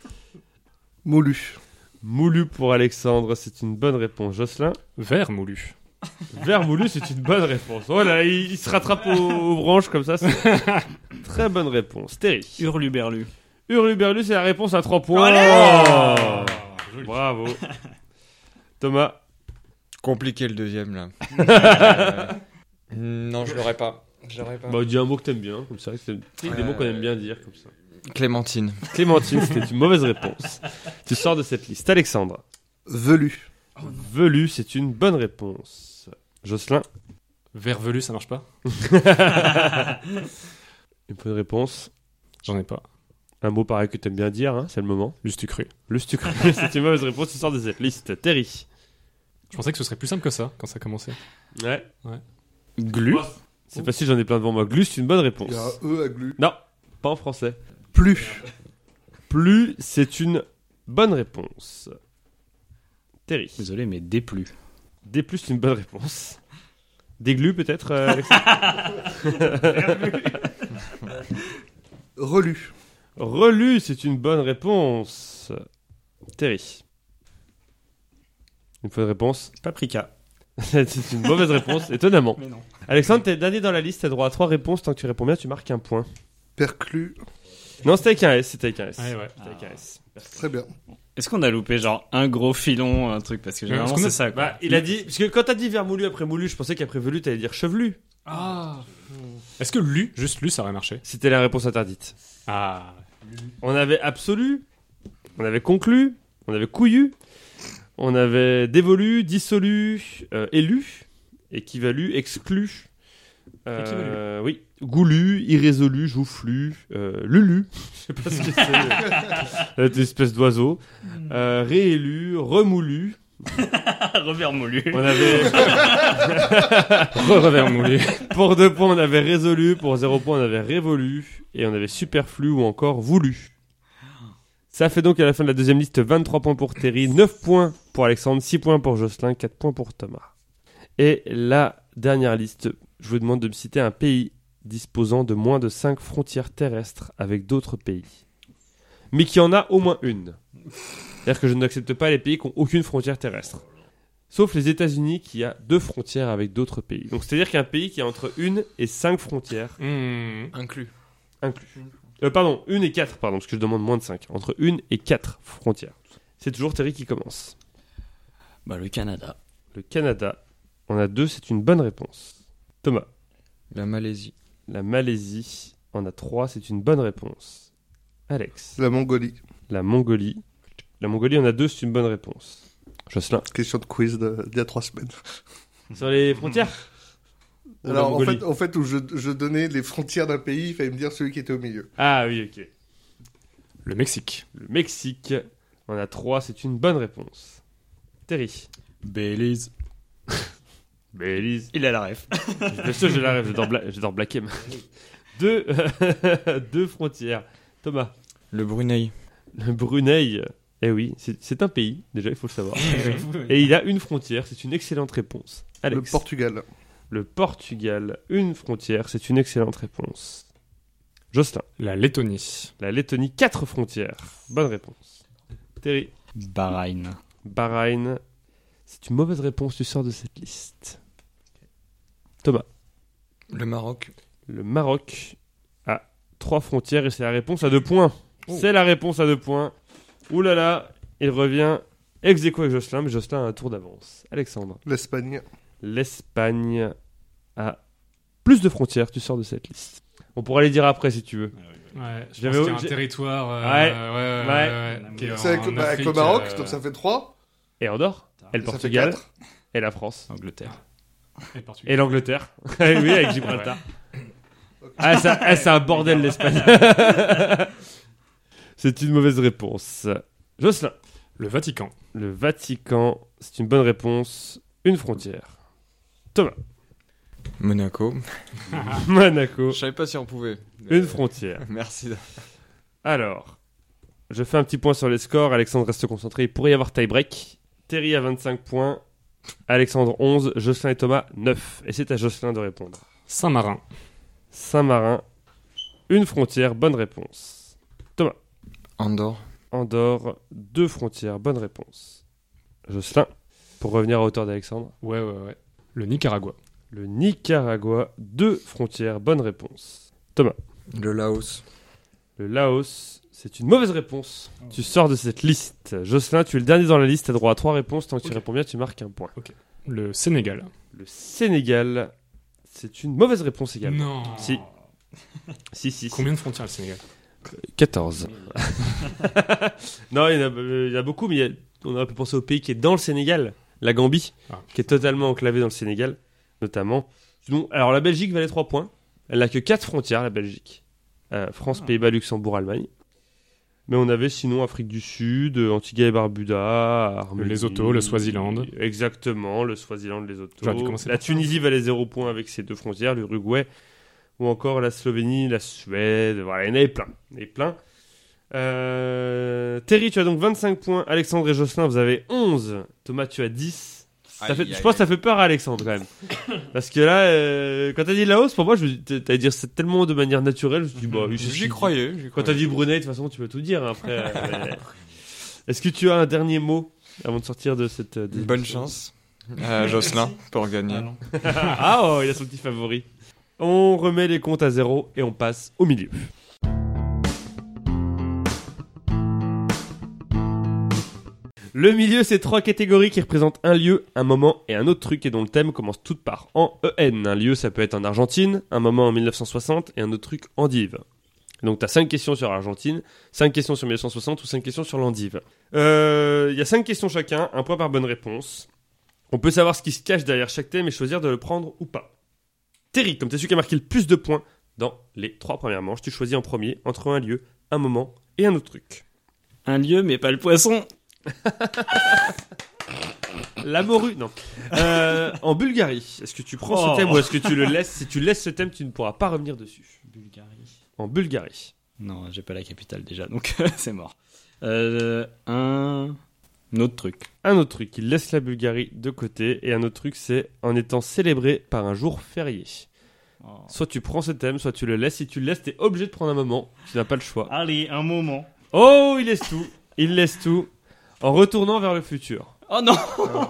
Moulu. Moulu pour Alexandre, c'est une bonne réponse. Jocelyn. Vert moulu. Vert moulu, c'est une bonne réponse. Voilà, il, il se rattrape aux, aux branches comme ça. C'est très bonne réponse. Terry. Hurluberlu. Hurluberlu, c'est la réponse à trois points. Allez Joli. Bravo. Thomas. Compliqué le deuxième, là. Euh, non, je l'aurais pas. Je l'aurais pas. Bah, dis un mot que t'aimes bien, comme ça. C'est c'est des Euh, mots qu'on aime bien dire, comme ça. Clémentine. Clémentine, c'était une mauvaise réponse. Tu sors de cette liste. Alexandre. Velu. Velu, c'est une bonne réponse. Jocelyn. Vert velu, ça marche pas. Une bonne réponse. J'en ai pas. Un mot pareil que t'aimes bien dire, hein, c'est le moment. Lustucru. Lustucru, c'est une mauvaise réponse, tu sors de cette liste. Terry. Je pensais que ce serait plus simple que ça quand ça commençait. Ouais. Glu. C'est facile, j'en ai plein devant moi. Glu, c'est une bonne réponse. Il y a un E à glu. Non, pas en français. Plus. Plus, c'est une bonne réponse. Terry. Désolé, mais déplu. Des plus, c'est une bonne réponse. Des glu, peut-être euh, Alexandre. Relu. Relu, c'est une bonne réponse. Terry. Une bonne réponse. Paprika. C'est une mauvaise réponse, étonnamment. Mais non. Alexandre, t'es dernier dans la liste, t'as droit à trois réponses. Tant que tu réponds bien, tu marques un point. Perclus. Non, c'était avec un S, c'était avec un S. Ouais, ouais. C'était avec un S. Très bien. Est-ce qu'on a loupé genre un gros filon, un truc parce que généralement Est-ce qu'on a- c'est ça quoi. Bah, il a dit, parce que quand t'as dit vermoulu après moulu, je pensais qu'après velu, t'allais dire chevelu. Ah. Est-ce que lu, juste lu, ça aurait marché? C'était la réponse interdite. Ah. On avait absolu, on avait conclu, on avait couillu, on avait dévolu, dissolu, euh, élu, équivalu, exclu, euh, oui, goulu, irrésolu, joufflu, euh, lulu, je sais pas ce que c'est, euh, des espèces d'oiseaux, euh, réélu, remoulu, Revers moulu. on avait, Revers moulé. pour deux points on avait résolu, pour zéro point on avait révolu, et on avait superflu ou encore voulu. Ça fait donc à la fin de la deuxième liste vingt-trois points pour Terry, neuf points pour Alexandre, six points pour Jocelyn, quatre points pour Thomas. Et la dernière liste, je vous demande de me citer un pays disposant de moins de cinq frontières terrestres avec d'autres pays. Mais qui en a au moins une. C'est-à-dire que je n'accepte pas les pays qui n'ont aucune frontière terrestre. Sauf les États-Unis qui a deux frontières avec d'autres pays. Donc c'est-à-dire qu'un pays qui a entre une et cinq frontières Mmh. Inclus. inclus. Euh, pardon, une et quatre, pardon, parce que je demande moins de cinq. Entre une et quatre frontières. C'est toujours Terry qui commence. Bah le Canada. Le Canada, on a deux, c'est une bonne réponse. Thomas. La Malaisie. La Malaisie, on a trois, c'est une bonne réponse. Alex. La Mongolie. La Mongolie. La Mongolie, on a deux, c'est une bonne réponse. Jocelyn. Question de quiz de- d'il y a trois semaines. Sur les frontières Ou la Alors, en Mongolie fait, en fait, où je, je donnais les frontières d'un pays, il fallait me dire celui qui était au milieu. Ah oui, ok. Le Mexique. Le Mexique, on a trois, c'est une bonne réponse. Terry. Belize. Belize. Il a la ref. Bien sûr, je l'arrive, j'adore, Bla- j'adore Black M. Deux, deux frontières. Thomas. Le Brunei. Le Brunei. Eh oui, c'est, c'est un pays, déjà, il faut le savoir. Et il a une frontière, c'est une excellente réponse. Alex. Le Portugal. Le Portugal, une frontière, c'est une excellente réponse. Jocelyn. La Lettonie. La Lettonie, quatre frontières. Bonne réponse. Terry. Bahreïn. Bahreïn. C'est une mauvaise réponse, tu sors de cette liste. Thomas. Le Maroc. Le Maroc a trois frontières et c'est la réponse à deux points. C'est la réponse à deux points. Ouh là là, il revient ex aequo avec Jocelyn, mais Jocelyn a un tour d'avance. Alexandre. L'Espagne. L'Espagne a plus de frontières, tu sors de cette liste. On pourra les dire après si tu veux. Ouais, je J'avais- pense qu'il y a un j'ai- territoire. euh, Ouais. ouais, ouais, Ouais. ouais, qui est C'est avec, en bah, avec le Afrique, Maroc, euh, donc ça fait trois. Et Andorre, et le Ça fait Portugal, quatre. et la France. Angleterre. et le Portugal. Et l'Angleterre. oui, avec Gibraltar. Ah, ça, ah, c'est un bordel l'Espagne. C'est une mauvaise réponse. Jocelyn. Le Vatican. Le Vatican, c'est une bonne réponse. Une frontière. Thomas. Monaco. Monaco, Je savais pas si on pouvait. une frontière. Merci. Alors, je fais un petit point sur les scores. Alexandre reste concentré. Il pourrait y avoir tie-break. Terry a vingt-cinq points. Alexandre onze. Jocelyn et Thomas neuf. Et c'est à Jocelyn de répondre. Saint-Marin. Saint-Marin, une frontière. Bonne réponse. Andorre. Andorre, deux frontières. Bonne réponse. Jocelyn, pour revenir à hauteur d'Alexandre. Ouais, ouais, ouais. Le Nicaragua. Le Nicaragua, deux frontières. Bonne réponse. Thomas. Le Laos. Le Laos, c'est une mauvaise réponse. Tu sors de cette liste. Jocelyn, tu es le dernier dans la liste. Tu as droit à trois réponses. Tant que tu Ok. réponds bien, tu marques un point. Le Sénégal. Le Sénégal, c'est une mauvaise réponse également. Non. Si. Si, si, si. Combien de frontières le Sénégal? quatorze. Non, il y, en a, euh, il y en a beaucoup, mais il y a- on aurait pu penser au pays qui est dans le Sénégal, la Gambie, Ah. qui est totalement enclavée dans le Sénégal, notamment. Sinon, alors la Belgique valait trois points. Elle n'a que quatre frontières, la Belgique. Euh, France, Ah. Pays-Bas, Luxembourg, Allemagne. Mais on avait sinon Afrique du Sud, Antigua et Barbuda, Arménie, Le Lesotho, le Swaziland. Exactement, le Swaziland, le Lesotho. J'aurais dû commencer La par ça. Tunisie valait zéro point avec ses deux frontières, l'Uruguay, ou encore la Slovénie, la Suède. Voilà, il y en avait plein. Il y en avait plein. Euh... Terry, tu as donc vingt-cinq points. Alexandre et Jocelyn, vous avez onze. Thomas, tu as dix. Ça fait, Aïe, je aïe, pense que ça aïe. fait peur à Alexandre quand même. Parce que là, euh, quand t'as dit Laos, pour moi, je me dis, t'as dit ça tellement de manière naturelle. Je me suis dit, bah, oui, c'est ce J'y qu'il croyais. j'y dit. Quand croyais. t'as dit Brunei, de toute façon, tu peux tout dire hein, après. euh, mais- Est-ce que tu as un dernier mot avant de sortir de cette. euh, Bonne chance à Jocelyn pour gagner. Ah, oh, il a son petit favori. On remet les comptes à zéro et on passe au milieu. Le milieu, c'est trois catégories qui représentent un lieu, un moment et un autre truc et dont le thème commence toutes par en E N. Un lieu, ça peut être en Argentine, un moment en mille neuf cent soixante et un autre truc endive. Donc t'as cinq questions sur l'Argentine, cinq questions sur mille neuf cent soixante ou cinq questions sur l'endive. Il euh, y a cinq questions chacun, un point par bonne réponse. On peut savoir ce qui se cache derrière chaque thème et choisir de le prendre ou pas. Terry, comme t'es celui qui a marqué le plus de points dans les trois premières manches, tu choisis en premier entre un lieu, un moment et un autre truc. Un lieu, mais pas le poisson. La morue, non. Euh, en Bulgarie, est-ce que tu prends Oh. ce thème ou est-ce que tu le laisses? Si tu laisses ce thème, tu ne pourras pas revenir dessus. Bulgarie. En Bulgarie. Non, j'ai pas la capitale déjà, donc c'est mort. Euh, un... un autre truc. Un autre truc, il laisse la Bulgarie de côté. Et un autre truc, c'est en étant célébré par un jour férié. Oh. Soit tu prends ce thème, soit tu le laisses. Si tu le laisses, t'es obligé de prendre un moment. Tu n'as pas le choix. Allez, un moment. Oh, il laisse tout. Il laisse tout. En retournant vers le futur. Oh non.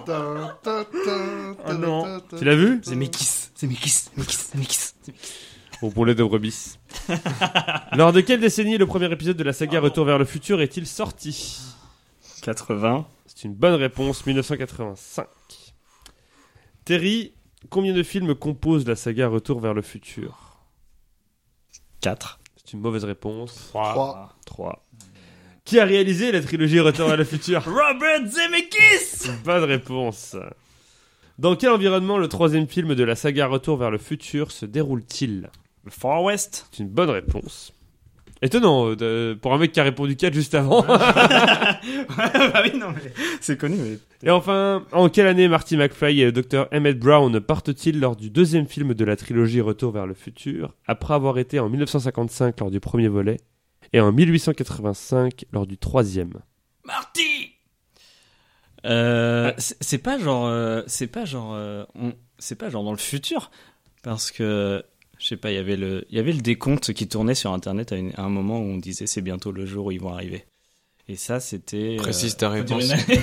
Oh non. Tu l'as vu? C'est Mekis. C'est Mekis. Mekis. Mekis. Au poulet de brebis. Lors de quelle décennie le premier épisode de la saga Retour vers le futur est-il sorti? quatre-vingts. C'est une bonne réponse, mille neuf cent quatre-vingt-cinq. Terry, combien de films composent la saga Retour vers le futur? quatre. C'est une mauvaise réponse. Trois. trois. Qui a réalisé la trilogie Retour vers le futur? Robert Zemeckis. Bonne réponse. Dans quel environnement le troisième film de la saga Retour vers le futur se déroule-t-il? Le Far West. C'est une bonne réponse. Étonnant, euh, de- pour un mec qui a répondu quatre juste avant. Bah oui, non, mais c'est connu, mais. Et enfin, en quelle année Marty McFly et le docteur Emmett Brown partent-ils lors du deuxième film de la trilogie Retour vers le futur, après avoir été en mille neuf cent cinquante-cinq lors du premier volet, et en mille huit cent quatre-vingt-cinq lors du troisième? Marty. Euh, c'est c'est pas genre, euh, c'est pas genre, euh, on- c'est pas genre dans le futur, parce que je sais pas, il y avait le, il y avait le décompte qui tournait sur internet à, une- à un moment où on disait c'est bientôt le jour où ils vont arriver. Et ça, c'était. euh, Précise ta faut dire réponse. une année.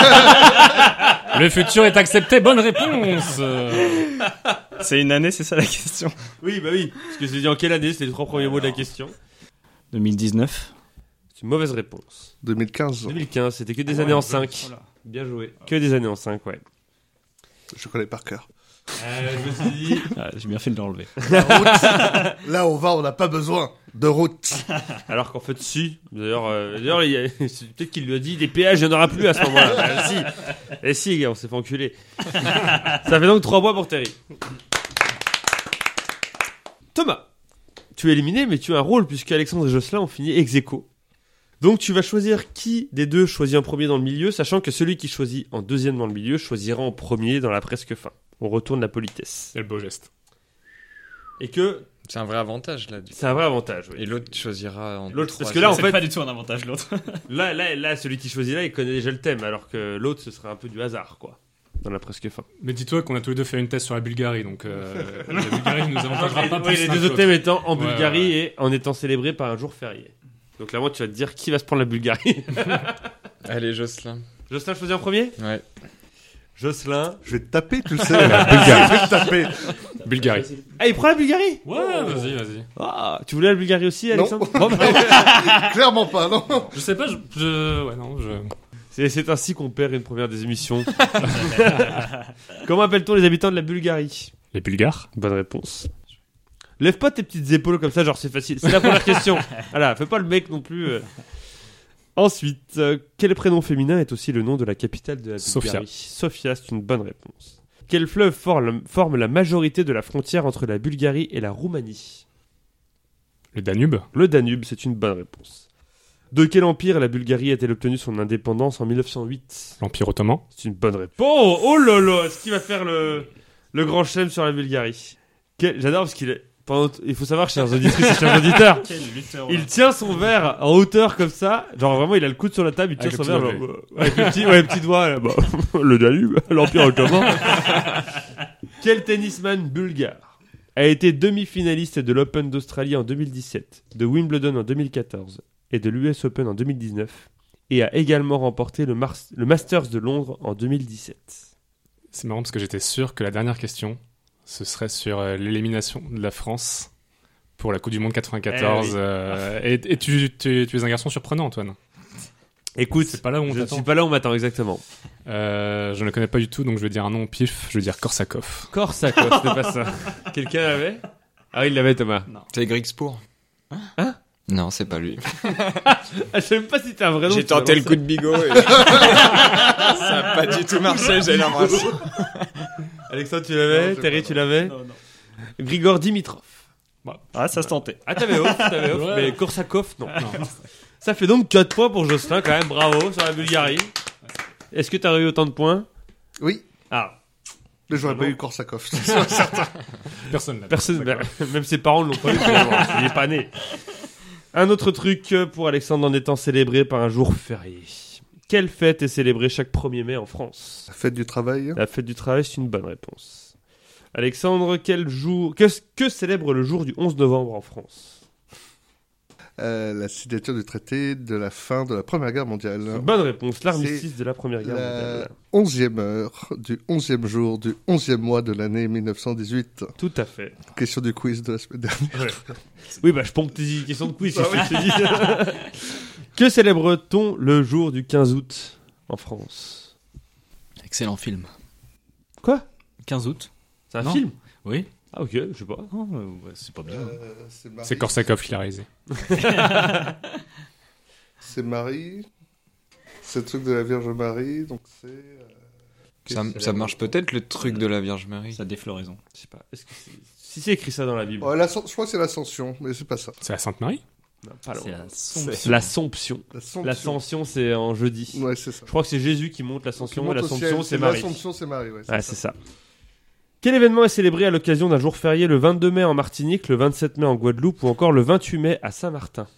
Le futur est accepté, bonne réponse. Euh, C'est une année, c'est ça la question. Oui, bah oui, parce que c'est dit en quelle année, c'est les trois premiers mots de la question. deux mille dix-neuf. C'est une mauvaise réponse. deux mille quinze. deux mille quinze, c'était que des années en cinq. Bien joué. Que des années en cinq, ouais. Je connais par cœur. Euh, je me suis dit... Ah, j'ai bien fait de l'enlever. La route. Là, on va, on n'a pas besoin de route. Alors qu'en fait, si. D'ailleurs, euh, d'ailleurs il y a- c'est peut-être qu'il lui a dit des péages, il n'y en aura plus à ce moment-là. Bah, si. Et si, gars, on s'est fait enculer. Ça fait donc trois points pour Terry. Thomas, tu es éliminé, mais tu as un rôle puisque Alexandre et Jocelyn ont fini ex aequo. Donc tu vas choisir qui des deux choisit en premier dans le milieu, sachant que celui qui choisit en deuxième dans le milieu choisira en premier dans la presque fin. On retourne la politesse. c'est le beau geste. Et que C'est un vrai avantage là. Du coup. c'est un vrai avantage. Oui. Et l'autre choisira en L'autre, parce troisième. que là, en C'est fait, pas du tout un avantage l'autre. Là, là, là, celui qui choisit là, il connaît déjà le thème, alors que l'autre, ce serait un peu du hasard, quoi. Dans la presque fin. Mais dis-toi qu'on a tous les deux fait une thèse sur la Bulgarie, donc euh, la Bulgarie nous avantagera pas Oui, plus. les l'un deux que autres thèmes l'autre. étant en Ouais, Bulgarie ouais. et en étant célébré par un jour férié. Donc là, moi, tu vas te dire qui va se prendre la Bulgarie. Allez, Jocelyn. Jocelyn choisit en premier. Ouais. Jocelyn. Je vais te taper, tu le sais. La Bulgarie. Je vais te taper. Bulgarie. Ah, il prend la Bulgarie. Ouais, vas-y, vas-y. Ah, tu voulais la Bulgarie aussi, Non. Alexandre Bon, bah, Clairement pas, non. Je sais pas, je, je... ouais non, je. c'est, c'est ainsi qu'on perd une première des émissions. Comment appelle-t-on les habitants de la Bulgarie? Les Bulgares. Bonne réponse. Lève pas tes petites épaules comme ça, genre c'est facile. C'est la première question. Voilà, fais pas le mec non plus. euh. Ensuite, euh, quel prénom féminin est aussi le nom de la capitale de la Sofia. Bulgarie? Sofia, c'est une bonne réponse. Quel fleuve forme, forme la majorité de la frontière entre la Bulgarie et la Roumanie? Le Danube. Le Danube, c'est une bonne réponse. De quel empire la Bulgarie a-t-elle obtenu son indépendance en mille neuf cent huit? L'Empire ottoman. C'est une bonne réponse. Oh là là, est-ce qu'il va faire le, le grand chelem sur la Bulgarie? Quel... J'adore parce qu'il est... Pendant... Il faut savoir, chers auditrices et chers auditeurs, Quel lutteur, il tient son verre en hauteur comme ça. Genre vraiment, il a le coude sur la table, il tient Avec son le verre petit genre, euh, avec le petit, ouais, le petit doigt. Là, bah, le Danube, l'Empire ottoman. Quel tennisman bulgare a été demi-finaliste de l'Open d'Australie en deux mille dix-sept, de Wimbledon en deux mille quatorze et de l'U S Open en deux mille dix-neuf et a également remporté le, Mars... le Masters de Londres en deux mille dix-sept? C'est marrant parce que j'étais sûr que la dernière question, ce serait sur euh, l'élimination de la France pour la Coupe du Monde quatre-vingt-quatorze. Eh oui. euh, et et tu, tu, tu es un garçon surprenant, Antoine. Écoute, C'est pas là où on je ne t'attend. suis pas là où on m'attend exactement. Euh, je ne le connais pas du tout, donc je vais dire un nom au pif. Je vais dire Korsakov. Korsakov, c'était pas ça. Quelqu'un l'avait? Ah oui, il l'avait, Thomas. C'est Grigspor. Hein? Non, c'est pas lui. Ah, je sais même pas si t'es un vrai nom. J'ai tenté le coup de bigot et ça a pas du tout marché, j'ai l'impression. Alexandre, tu l'avais? Non, j'ai Terry, pas. tu l'avais? Non, non. Grigor Dimitrov. Ah, ça se tentait. Ah, t'avais off, t'avais off, Ouais. mais Korsakov, non. Non. Ça fait donc quatre points pour Jocelyn, quand même, bravo, sur la Bulgarie. Est-ce que t'as eu autant de points? Oui, Ah, mais j'aurais Ah pas bon eu Korsakov. Personne n'a. personne, bah, même ses parents ne l'ont pas eu, finalement, il est pas né. Un autre truc pour Alexandre en étant célébré par un jour férié. Quelle fête est célébrée chaque premier mai en France? La fête du travail. La fête du travail, c'est une bonne réponse. Alexandre, quel jour... Que, que célèbre le jour du onze novembre en France? Euh, la signature du traité de la fin de la Première Guerre mondiale. Bonne réponse, l'armistice de la Première Guerre La mondiale. onzième heure du onzième jour du onzième mois de l'année mille neuf cent dix-huit. Tout à fait. Question du quiz de la semaine dernière. Oui, bah je pompe tes questions de quiz, c'est ce que je te dis. Que célèbre-t-on le jour du quinze août en France? Excellent film. Quoi? quinze août. C'est un Non. film? Oui. Ah ok, je sais pas. Oh, euh, ouais, c'est pas bien. Euh, c'est Marie. C'est Korsakov qui l'a réalisé. C'est Marie. C'est le truc de la Vierge Marie. Donc c'est. euh, Ça, ça marche peut-être le truc de la Vierge Marie. Ça défloraison. Je sais pas. Est-ce que c'est... Si c'est écrit ça dans la Bible. Oh, l'Ascen- je crois que c'est l'Ascension, mais c'est pas ça. C'est la Sainte Marie. Non, pas loin. C'est la C'est somption. L'Assomption. L'Ascension. L'Ascension, c'est en jeudi. Ouais, c'est ça. Je crois que c'est Jésus qui monte Qui l'Ascension et monte au l'Assomption, ciel. c'est Marie. L'Assomption, c'est Marie, ouais. Ouais, c'est ça. Quel événement est célébré à l'occasion d'un jour férié le vingt-deux mai en Martinique, le vingt-sept mai en Guadeloupe ou encore le vingt-huit mai à Saint-Martin?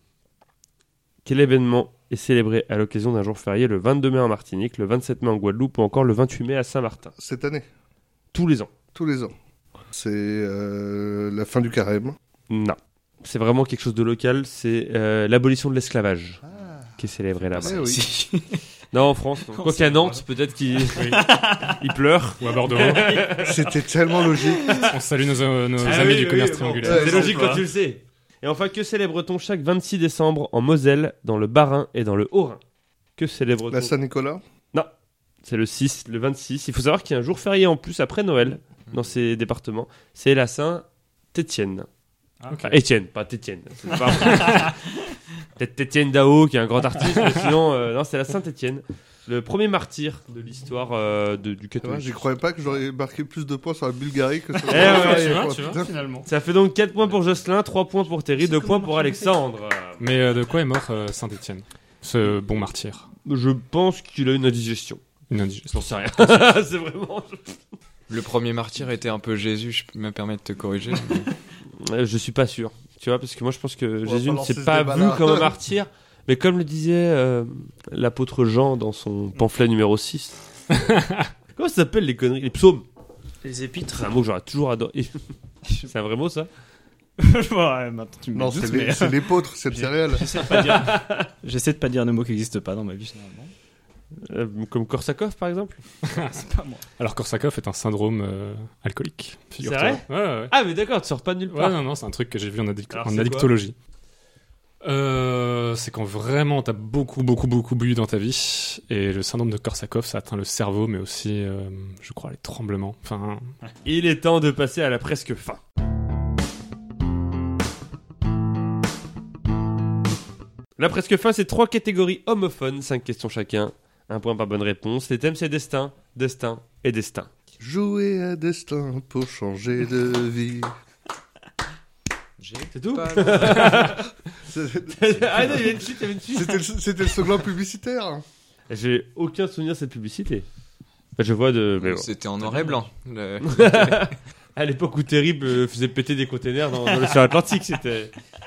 Quel événement est célébré à l'occasion d'un jour férié le vingt-deux mai en Martinique, le vingt-sept mai en Guadeloupe ou encore le vingt-huit mai à Saint-Martin? Cette année, Tous les ans. tous les ans. C'est euh, la fin du carême. Non. C'est vraiment quelque chose de local, c'est euh, l'abolition de l'esclavage qui est célébré là-bas. Eh oui. Si. Non, en France. non. On Quoi sait qu'à pas. Nantes, peut-être qu'il il pleure. Ou à Bordeaux. C'était tellement logique. On salue nos, euh, nos Ah amis oui, du oui, commerce bon. triangulaire. Ouais, C'est bon, logique quoi. quand tu le sais. Et enfin, que célèbre-t-on chaque vingt-six décembre en Moselle, dans le Bas-Rhin et dans le Haut-Rhin? Que célèbre-t-on? La Saint-Nicolas. C'est le six, le vingt-six. Il faut savoir qu'il y a un jour férié en plus après Noël dans ces départements. C'est la Saint-Étienne. Ah, Ok. Enfin, Étienne, pas Tétienne. C'est pas- Peut-être Étienne Dao qui est un grand artiste, mais sinon, euh, non, c'est la Saint-Étienne. Le premier martyr de l'histoire euh, de- du C'est vrai, catholicisme. j'y croyais pas que j'aurais marqué plus de points sur la Bulgarie que sur Eh la ouais, France, tu vois, quoi. tu vois, Putain. finalement. Ça fait donc quatre points pour Jocelyn, trois points pour Terry, deux points pour Alexandre. Mais euh, de quoi est mort euh, Saint-Étienne, ce bon martyr? Je pense qu'il a une indigestion. Une indigestion. J'en sais rien. C'est vraiment... Le premier martyr était un peu Jésus, je me permets de te corriger. Euh, Je suis pas sûr. Tu vois, parce que moi je pense que va Jésus pas ne lancer s'est ce pas débat-là. vu comme un martyr. Mais comme le disait euh, l'apôtre Jean dans son pamphlet numéro six. Comment ça s'appelle les conneries? Les psaumes. Les épîtres. C'est un mot que j'aurais toujours adoré. C'est un vrai mot ça? Ouais, maintenant tu me Non, doutes, c'est mais- les- c'est l'épôtre, c'est le céréal. J'essaie de pas dire. J'essaie de pas dire de mots qui n'existent pas dans ma vie généralement. Euh, Comme Korsakov par exemple? C'est pas moi. Alors Korsakov est un syndrome euh, alcoolique. figure-toi. vrai Ouais, ouais, ouais. Ah mais d'accord, tu sors pas de nulle Ouais, part. non, non, c'est un truc que j'ai vu en, addic- Alors, en c'est quoi addictologie. Euh, c'est quand vraiment t'as beaucoup, beaucoup, beaucoup bu dans ta vie. Et le syndrome de Korsakov, ça atteint le cerveau, mais aussi, euh, je crois, les tremblements. Enfin, Il est temps de passer à la presque fin. La presque fin, c'est trois catégories homophones, cinq questions chacun, un point par bonne réponse. Les thèmes c'est destin, destin et destin. Jouer à destin pour changer de vie. J'ai C'est tout pas- C'est- Ah non, il y avait une chute, il y avait une chute. C'était le, c'était le slogan publicitaire. J'ai aucun souvenir de cette publicité. Enfin, je vois de... mais bon. C'était en noir et blanc. Le- À l'époque où Terrible euh, faisait péter des containers dans, dans l'océan Atlantique, c'était...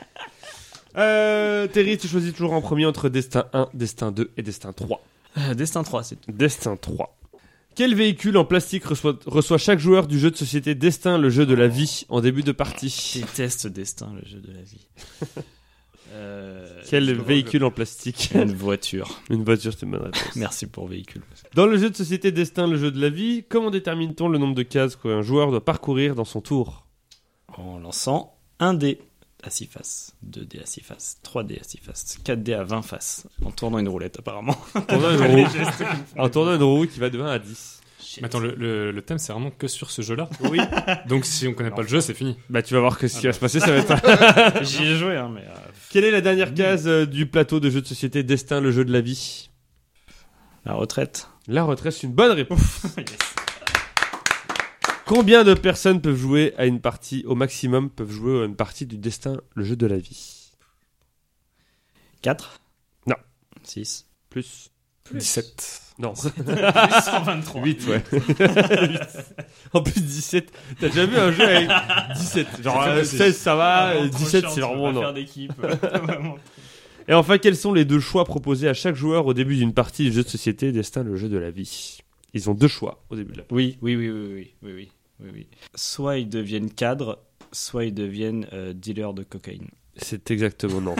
Euh, Terry, tu choisis toujours en premier entre Destin un, Destin deux et Destin trois. Euh, Destin trois, c'est tout. Destin trois. Quel véhicule en plastique reçoit, reçoit chaque joueur du jeu de société Destin, le jeu de la vie, en début de Je partie? déteste Destin, le jeu de la vie. Euh, Quel je- véhicule en plastique? Une voiture. Une voiture, c'est une bonne réponse. Merci pour véhicule. Dans le jeu de société Destin, le jeu de la vie, comment détermine-t-on le nombre de cases qu'un joueur doit parcourir dans son tour? En lançant un dé à six faces, deux dés à six faces, trois dés à six faces, quatre dés à vingt faces, en tournant une roulette apparemment. En tournant une roue, en tournant une roue qui va de vingt à dix. Mais attends, le, le, le thème c'est vraiment que sur ce jeu-là. Oui. Donc si on connaît pas le jeu, c'est fini. Bah tu vas voir que ce qui va se passer, ça va être... J'y ai joué, hein, mais... euh, Quelle est la dernière case euh, du plateau de jeu de société Destin, le jeu de la vie? La retraite. La retraite, c'est une bonne réponse. Combien de personnes peuvent jouer à une partie, au maximum, peuvent jouer à une partie du Destin, le jeu de la vie? quatre. Non. six. Plus. dix-sept. Non. cent vingt-trois. huit, ouais. huit. En plus, dix-sept. T'as déjà vu un jeu avec dix-sept? Genre, euh, seize, ça va, euh, dix-sept, c'est vraiment non. faire d'équipe. Et enfin, quels sont les deux choix proposés à chaque joueur au début d'une partie du jeu de société Destin, le jeu de la vie? Ils ont deux choix au début de la partie. Oui, oui, oui, oui, oui, oui, oui, oui, oui. Soit ils deviennent cadres, soit ils deviennent euh, dealers de cocaïne. C'est exactement non.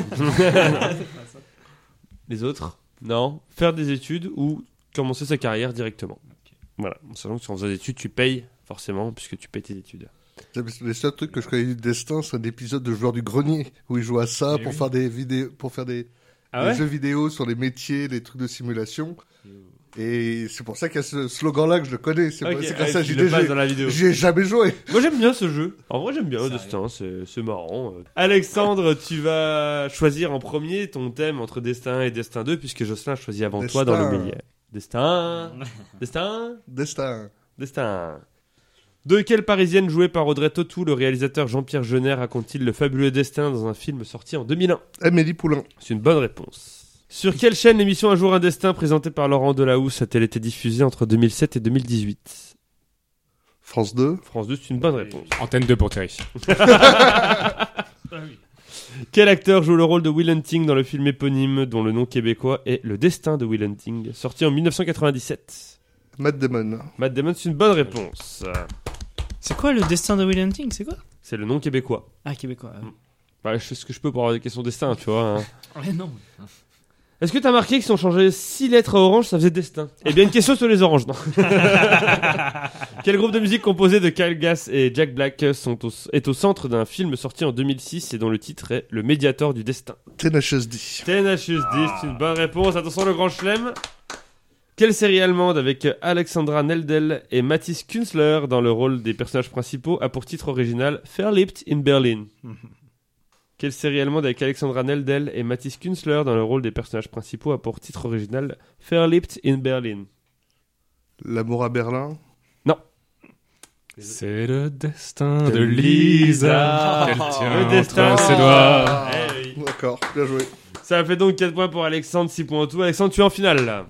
Les autres? Non. Faire des études ou commencer sa carrière directement. Voilà. En sachant que si on faisait des études, tu payes forcément, puisque tu payes tes études. Les seuls trucs que je connais du Destin, c'est un épisode de Joueurs du Grenier où ils jouent à ça Eh pour oui. faire des vidéos, pour faire des, Ah des jeux vidéo sur les métiers, les trucs de simulation. Et c'est pour ça qu'il y a ce slogan-là que je le connais. C'est Ok, pas- c'est ah, comme ça tu que le passes j'ai dans la vidéo. j'y ai jamais joué. Moi j'aime bien ce jeu. En vrai j'aime bien le Sérieux Destin, c'est c'est marrant. Alexandre, tu vas choisir en premier ton thème entre Destin et Destin deux, puisque Jocelyn a choisi avant toi dans le Destin. milieu. Destin, Destin, Destin. Destin. De quelle parisienne jouée par Audrey Tautou, le réalisateur Jean-Pierre Jeunet raconte-t-il le fabuleux destin dans un film sorti en deux mille un? Amélie Poulain. C'est une bonne réponse. Sur quelle chaîne l'émission Un jour un destin présentée par Laurent Delahousse a-t-elle été diffusée entre deux mille sept et deux mille dix-huit? France deux. France deux, c'est une bonne réponse. Antenne deux pour Terry. Quel acteur joue le rôle de Will Hunting dans le film éponyme dont le nom québécois est Le Destin de Will Hunting, sorti en dix-neuf cent quatre-vingt-dix-sept? Matt Damon. Matt Damon, c'est une bonne réponse. C'est quoi le destin de Will Hunting? C'est quoi? C'est le nom québécois. Ah, québécois. Mm. Bah, je fais ce que je peux pour avoir des questions destin, tu vois. hein. Ouais, non. Est-ce que t'as marqué que si on changeait six lettres à orange, ça faisait destin? Eh bien, une question sur les oranges, non. Quel groupe de musique composé de Kyle Gass et Jack Black sont au- est au centre d'un film sorti en deux mille six et dont le titre est Le Médiator du Destin? Tenacious D. Tenacious D, c'est une bonne réponse. Attention, le grand chelem. Quelle série allemande avec Alexandra Neldel et Mathis Künstler dans le rôle des personnages principaux a pour titre original Verliebt in Berlin? Quelle série allemande avec Alexandra Neldel et Mathis Künstler dans le rôle des personnages principaux a pour titre original Verliebt in Berlin? L'amour à Berlin. C'est le destin De de Lisa. Lisa. qu'elle tient Le destin. entre ses doigts. Eh oui. D'accord, bien joué. Ça fait donc quatre points pour Alexandre, six points en tout. Alexandre, tu es en finale là.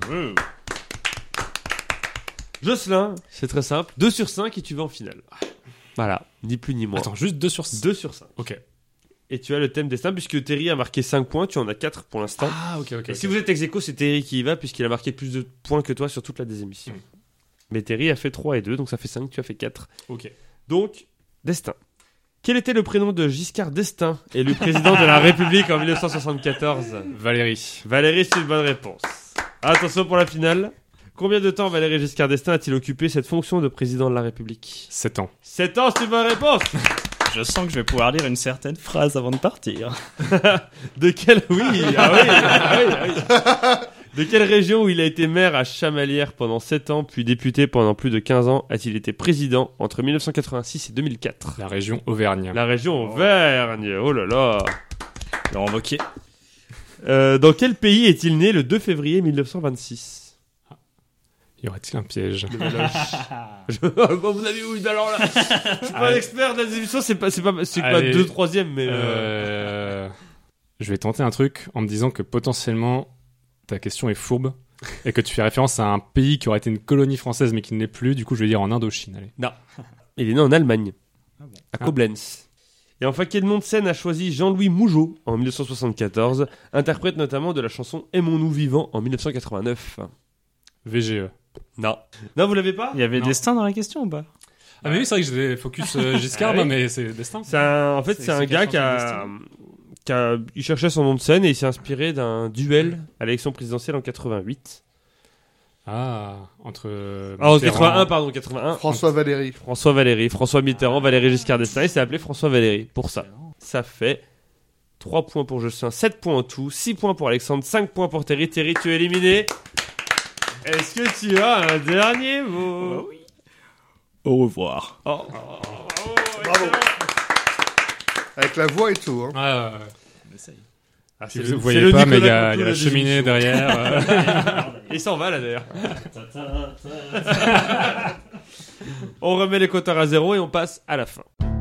Jocelyn, c'est très simple. deux sur cinq et tu vas en finale. Voilà, ni plus ni moins. Attends, juste deux sur six. deux sur cinq. Ok. Et tu as le thème destin, puisque Terry a marqué cinq points, tu en as quatre pour l'instant. Ah, ok, ok. Et si vous êtes ex aequo, c'est Terry qui y va, puisqu'il a marqué plus de points que toi sur toute la des émissions. Mm. Mais Terry a fait trois et deux, donc ça fait cinq, tu as fait quatre. Ok. Donc, destin. Quel était le prénom de Giscard d'Estaing, élu président de la République en dix-neuf cent soixante-quatorze? Valérie. Valérie, c'est une bonne réponse. Attention pour la finale. Combien de temps Valéry Giscard d'Estaing a-t-il occupé cette fonction de président de la République? sept ans. sept ans, c'est une bonne réponse. Je sens que je vais pouvoir lire une certaine phrase avant de partir. De quelle... Oui, ah oui, ah oui, ah oui. De quelle région où il a été maire à Chamalières pendant sept ans, puis député pendant plus de quinze ans, a-t-il été président entre dix-neuf cent quatre-vingt-six et deux mille quatre? La région Auvergne. La région Auvergne, oh là là. Laurent Wauquiez. Euh, dans quel pays est-il né le deux février mille neuf cent vingt-six? Y aurait-il un piège? Le Valoche. Je... Bon, vous avez où alors là? Je suis pas un Allez. expert de la émissions, c'est pas, c'est pas, c'est pas Allez. deux troisième, mais. Euh... Euh, Je vais tenter un truc en me disant que potentiellement ta question est fourbe et que tu fais référence à un pays qui aurait été une colonie française mais qui ne l'est plus. Du coup, je vais dire en Indochine. Allez. Il est né en Allemagne, Ah bon. à Koblenz. Et enfin, quel nom de scène a choisi Jean-Louis Mougeot en dix-neuf cent soixante-quatorze, interprète notamment de la chanson Aimons-nous vivants en dix-neuf cent quatre-vingt-neuf? V G E. Non. Non, vous l'avez pas? Il y avait Non. Destin dans la question ou pas? Ah mais oui, c'est vrai que j'ai focus euh, Giscard, Ah oui. moi, mais c'est Destin. C'est un- en fait, C'est- c'est un c'est gars quelle qui a, qui a, il cherchait son nom de scène et il s'est inspiré d'un duel à l'élection présidentielle en quatre-vingt-huit. Ah, entre... euh, Ah, en Mitterrand- quatre-vingt-un, pardon, quatre-vingt-un. François Valéry. François Valéry, François Mitterrand, Valéry Giscard d'Estaing, il s'est appelé François Valéry pour ça. Ça fait trois points pour Jocelyn, sept points en tout, six points pour Alexandre, cinq points pour Terry. Terry, tu es éliminé. Est-ce que tu as un dernier mot? Au revoir. Oh. Bravo. Avec la voix et tout. Hein. Ah, ouais, ouais. On essaye. Ah, Si c'est vous le- ne c'est voyez le pas, mais il y Nicolas a, il y a Coco la de cheminée l'émission. derrière. euh. Il s'en va là d'ailleurs. On remet les compteurs à zéro et on passe à la fin.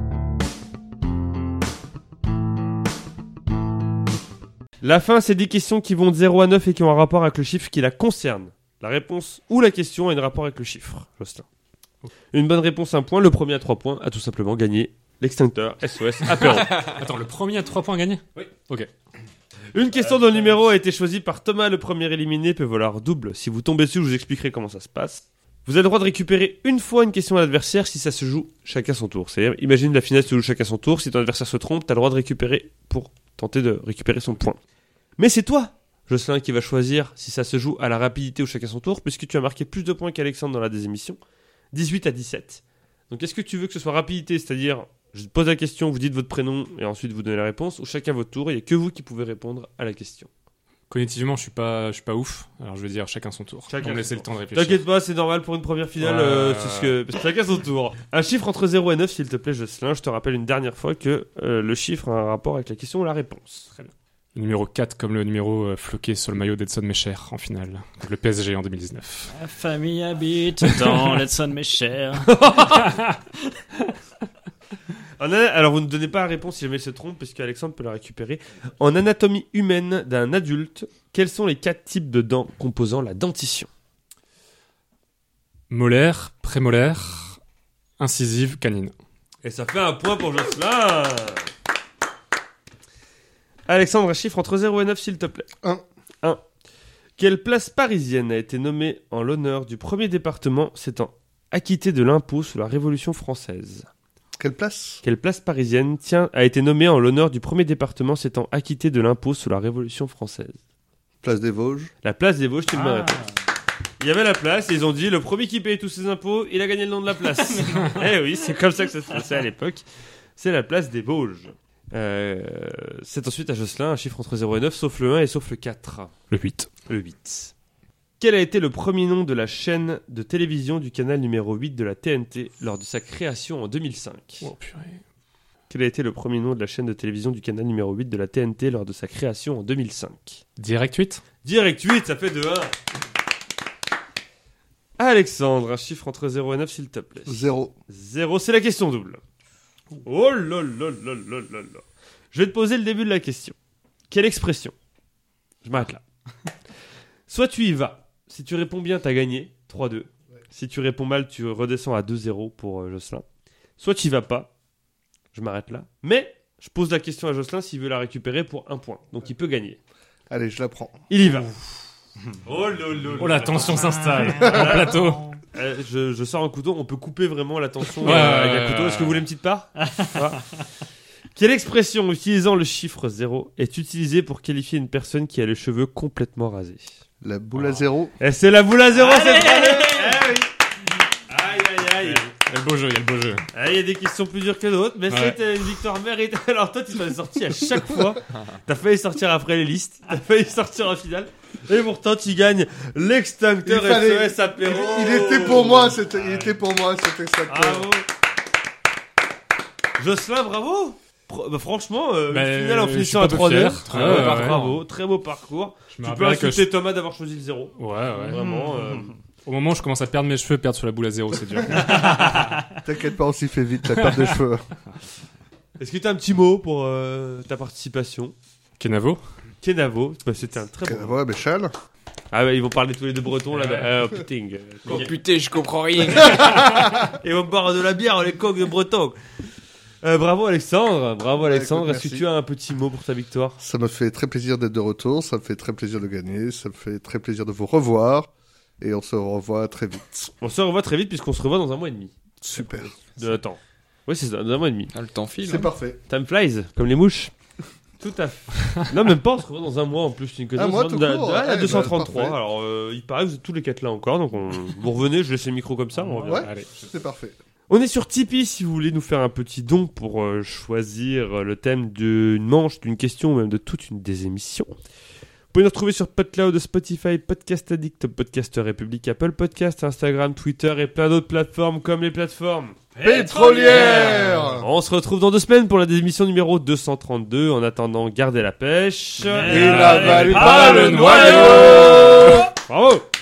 La fin, c'est dix questions qui vont de zéro à neuf et qui ont un rapport avec le chiffre qui la concerne. La réponse ou la question a un rapport avec le chiffre, Jocelyn. Une bonne réponse, un point. Le premier à trois points a tout simplement gagné l'extincteur S O S apéro. Attends, le premier a trois points gagnés? Oui. Ok. Une question dont le numéro a été choisi par Thomas, le premier éliminé, peut valoir double. Si vous tombez dessus, je vous expliquerai comment ça se passe. Vous avez le droit de récupérer une fois une question à l'adversaire si ça se joue chacun son tour. C'est-à-dire, imagine la finale se joue chacun son tour. Si ton adversaire se trompe, t'as le droit de récupérer pour tenter de récupérer son point. Mais c'est toi, Jocelyn, qui va choisir si ça se joue à la rapidité ou chacun son tour, puisque tu as marqué plus de points qu'Alexandre dans la désémission. dix-huit à dix-sept. Donc est-ce que tu veux que ce soit rapidité, c'est-à-dire je pose la question, vous dites votre prénom et ensuite vous donnez la réponse, ou chacun votre tour, il n'y a que vous qui pouvez répondre à la question? Cognitivement, je suis pas, je suis pas ouf. Alors je vais dire chacun son tour. Chacun Pour me son laisser tour. le temps de réfléchir. T'inquiète pas, c'est normal pour une première finale, Ouais. euh, c'est ce que... chacun son tour. Un chiffre entre zéro et neuf, s'il te plaît, Jocelyn. Je te rappelle une dernière fois que euh, le chiffre a un rapport avec la question ou la réponse. Très bien. Le numéro quatre comme le numéro euh, floqué sur le maillot d'Edson Mecher en finale. Donc le P S G en deux mille dix-neuf. La famille habite dans l'Edson, mes chers. En ana- Alors, vous ne donnez pas la réponse si jamais il se trompe, puisque Alexandre peut la récupérer. En anatomie humaine d'un adulte, quels sont les quatre types de dents composant la dentition? Molaire, prémolaire, incisive, canine. Et ça fait un point pour Jocelyn. Alexandre, un chiffre entre zéro et neuf, s'il te plaît. Un. un. Quelle place parisienne a été nommée en l'honneur du premier département s'étant acquitté de l'impôt sous la Révolution française? Quelle place? Quelle place parisienne tient, a été nommée en l'honneur du premier département s'étant acquitté de l'impôt sous la Révolution française? Place des Vosges. La place des Vosges, c'est une bonne Ah. réponse. Il y avait la place et ils ont dit le premier qui paye tous ses impôts, il a gagné le nom de la place. Eh oui, c'est comme ça que ça se passait à l'époque. C'est la place des Vosges. Euh, c'est ensuite à Jocelyn un chiffre entre zéro et neuf, sauf le un et sauf le quatre. Le huit. Le huit. Quel a été le premier nom de la chaîne de télévision du canal numéro huit de la T N T lors de sa création en deux mille cinq? Oh purée. Quel a été le premier nom de la chaîne de télévision du canal numéro huit de la T N T lors de sa création en deux mille cinq? Direct huit. Direct huit, ça fait deux un. Alexandre, un chiffre entre zéro et neuf, s'il te plaît. Zéro. zéro, c'est la question double. Oh là là là là là là. Je vais te poser le début de la question. Quelle expression? Je m'arrête là. Soit tu y vas. Si tu réponds bien, t'as gagné. trois deux. Si tu réponds mal, tu redescends à deux zéro pour euh, Jocelyn. Soit tu y vas pas. Je m'arrête là. Mais je pose la question à Jocelyn s'il veut la récupérer pour un point. Donc il peut gagner. Allez, je la prends. Il y va. Oh là là Oh la tension s'installe. En plateau. Euh, je, je sors un couteau, on peut couper vraiment la tension Ouais, euh, ouais, avec un ouais, couteau. ouais. Est-ce que vous voulez une petite part? Voilà. Quelle expression utilisant le chiffre zéro est utilisée pour qualifier une personne qui a les cheveux complètement rasés? La boule à zéro. Et c'est la boule à zéro, c'est Allez pas le... Eh oui. Aïe aïe aïe. Il y a le beau jeu, il y a le beau jeu. Ah, il y a des questions plus dures que d'autres, mais Ouais. c'est une victoire méritée. Alors toi, tu t'en es sorti à chaque fois. T'as failli sortir après les listes, t'as failli sortir en finale, et pourtant tu gagnes l'extincteur Il fallait- S O S apéro. Il était pour moi, c'était, il était pour moi, c'était ça. Bravo. Jocelyn, bravo. Pro- bah, franchement, euh, Bah, une finale en je finissant suis à pas peu trois deux. fier. Très Ouais, beau, ouais, bravo, très beau parcours. Je me Tu peux rappellerai que insulter je... Thomas d'avoir choisi le zéro. Ouais, ouais. Vraiment. euh, Au moment où je commence à perdre mes cheveux, perdre sur la boule à zéro, c'est dur. T'inquiète pas, on s'y fait vite, la perte de cheveux. Est-ce que tu as un petit mot pour euh, ta participation? Kenavo. Kenavo, bah, c'était un très bon. Ouais, Béchal. Ah ouais, ils vont parler tous les deux bretons là. Euh, putain. Oh putain, je comprends rien. Ils vont boire de la bière, les coqs de bretons. Euh, bravo Alexandre, bravo Alexandre. écoute, Est-ce que merci. tu as un petit mot pour ta victoire? Ça me fait très plaisir d'être de retour, ça me fait très plaisir de gagner, ça me fait très plaisir de vous revoir. Et on se revoit très vite. On se revoit très vite puisqu'on se revoit dans un mois et demi. Super. De attends. Oui, c'est ça, dans un mois et demi. Ah, le temps file. C'est hein. parfait. Time flies, comme les mouches. Tout à fait. Non, même pas, on se revoit dans un mois en plus. Une Un mois tout court, Ah, ouais, deux cent trente-trois. bah, parfait. Alors, euh, il paraît que vous êtes tous les quatre là encore. Donc, on... vous revenez, je laisse le micro comme ça. On revient. Ouais, Allez. c'est parfait. On est sur Tipeee si vous voulez nous faire un petit don pour euh, choisir le thème d'une manche, d'une question ou même de toute une des émissions. Vous pouvez nous retrouver sur PodCloud, Spotify, Podcast Addict, Podcaster République, Apple Podcast, Instagram, Twitter et plein d'autres plateformes comme les plateformes Pétrolière. On se retrouve dans deux semaines pour la émission numéro deux cent trente-deux. En attendant, gardez la pêche. Et n'avalez pas le noyau. Bravo.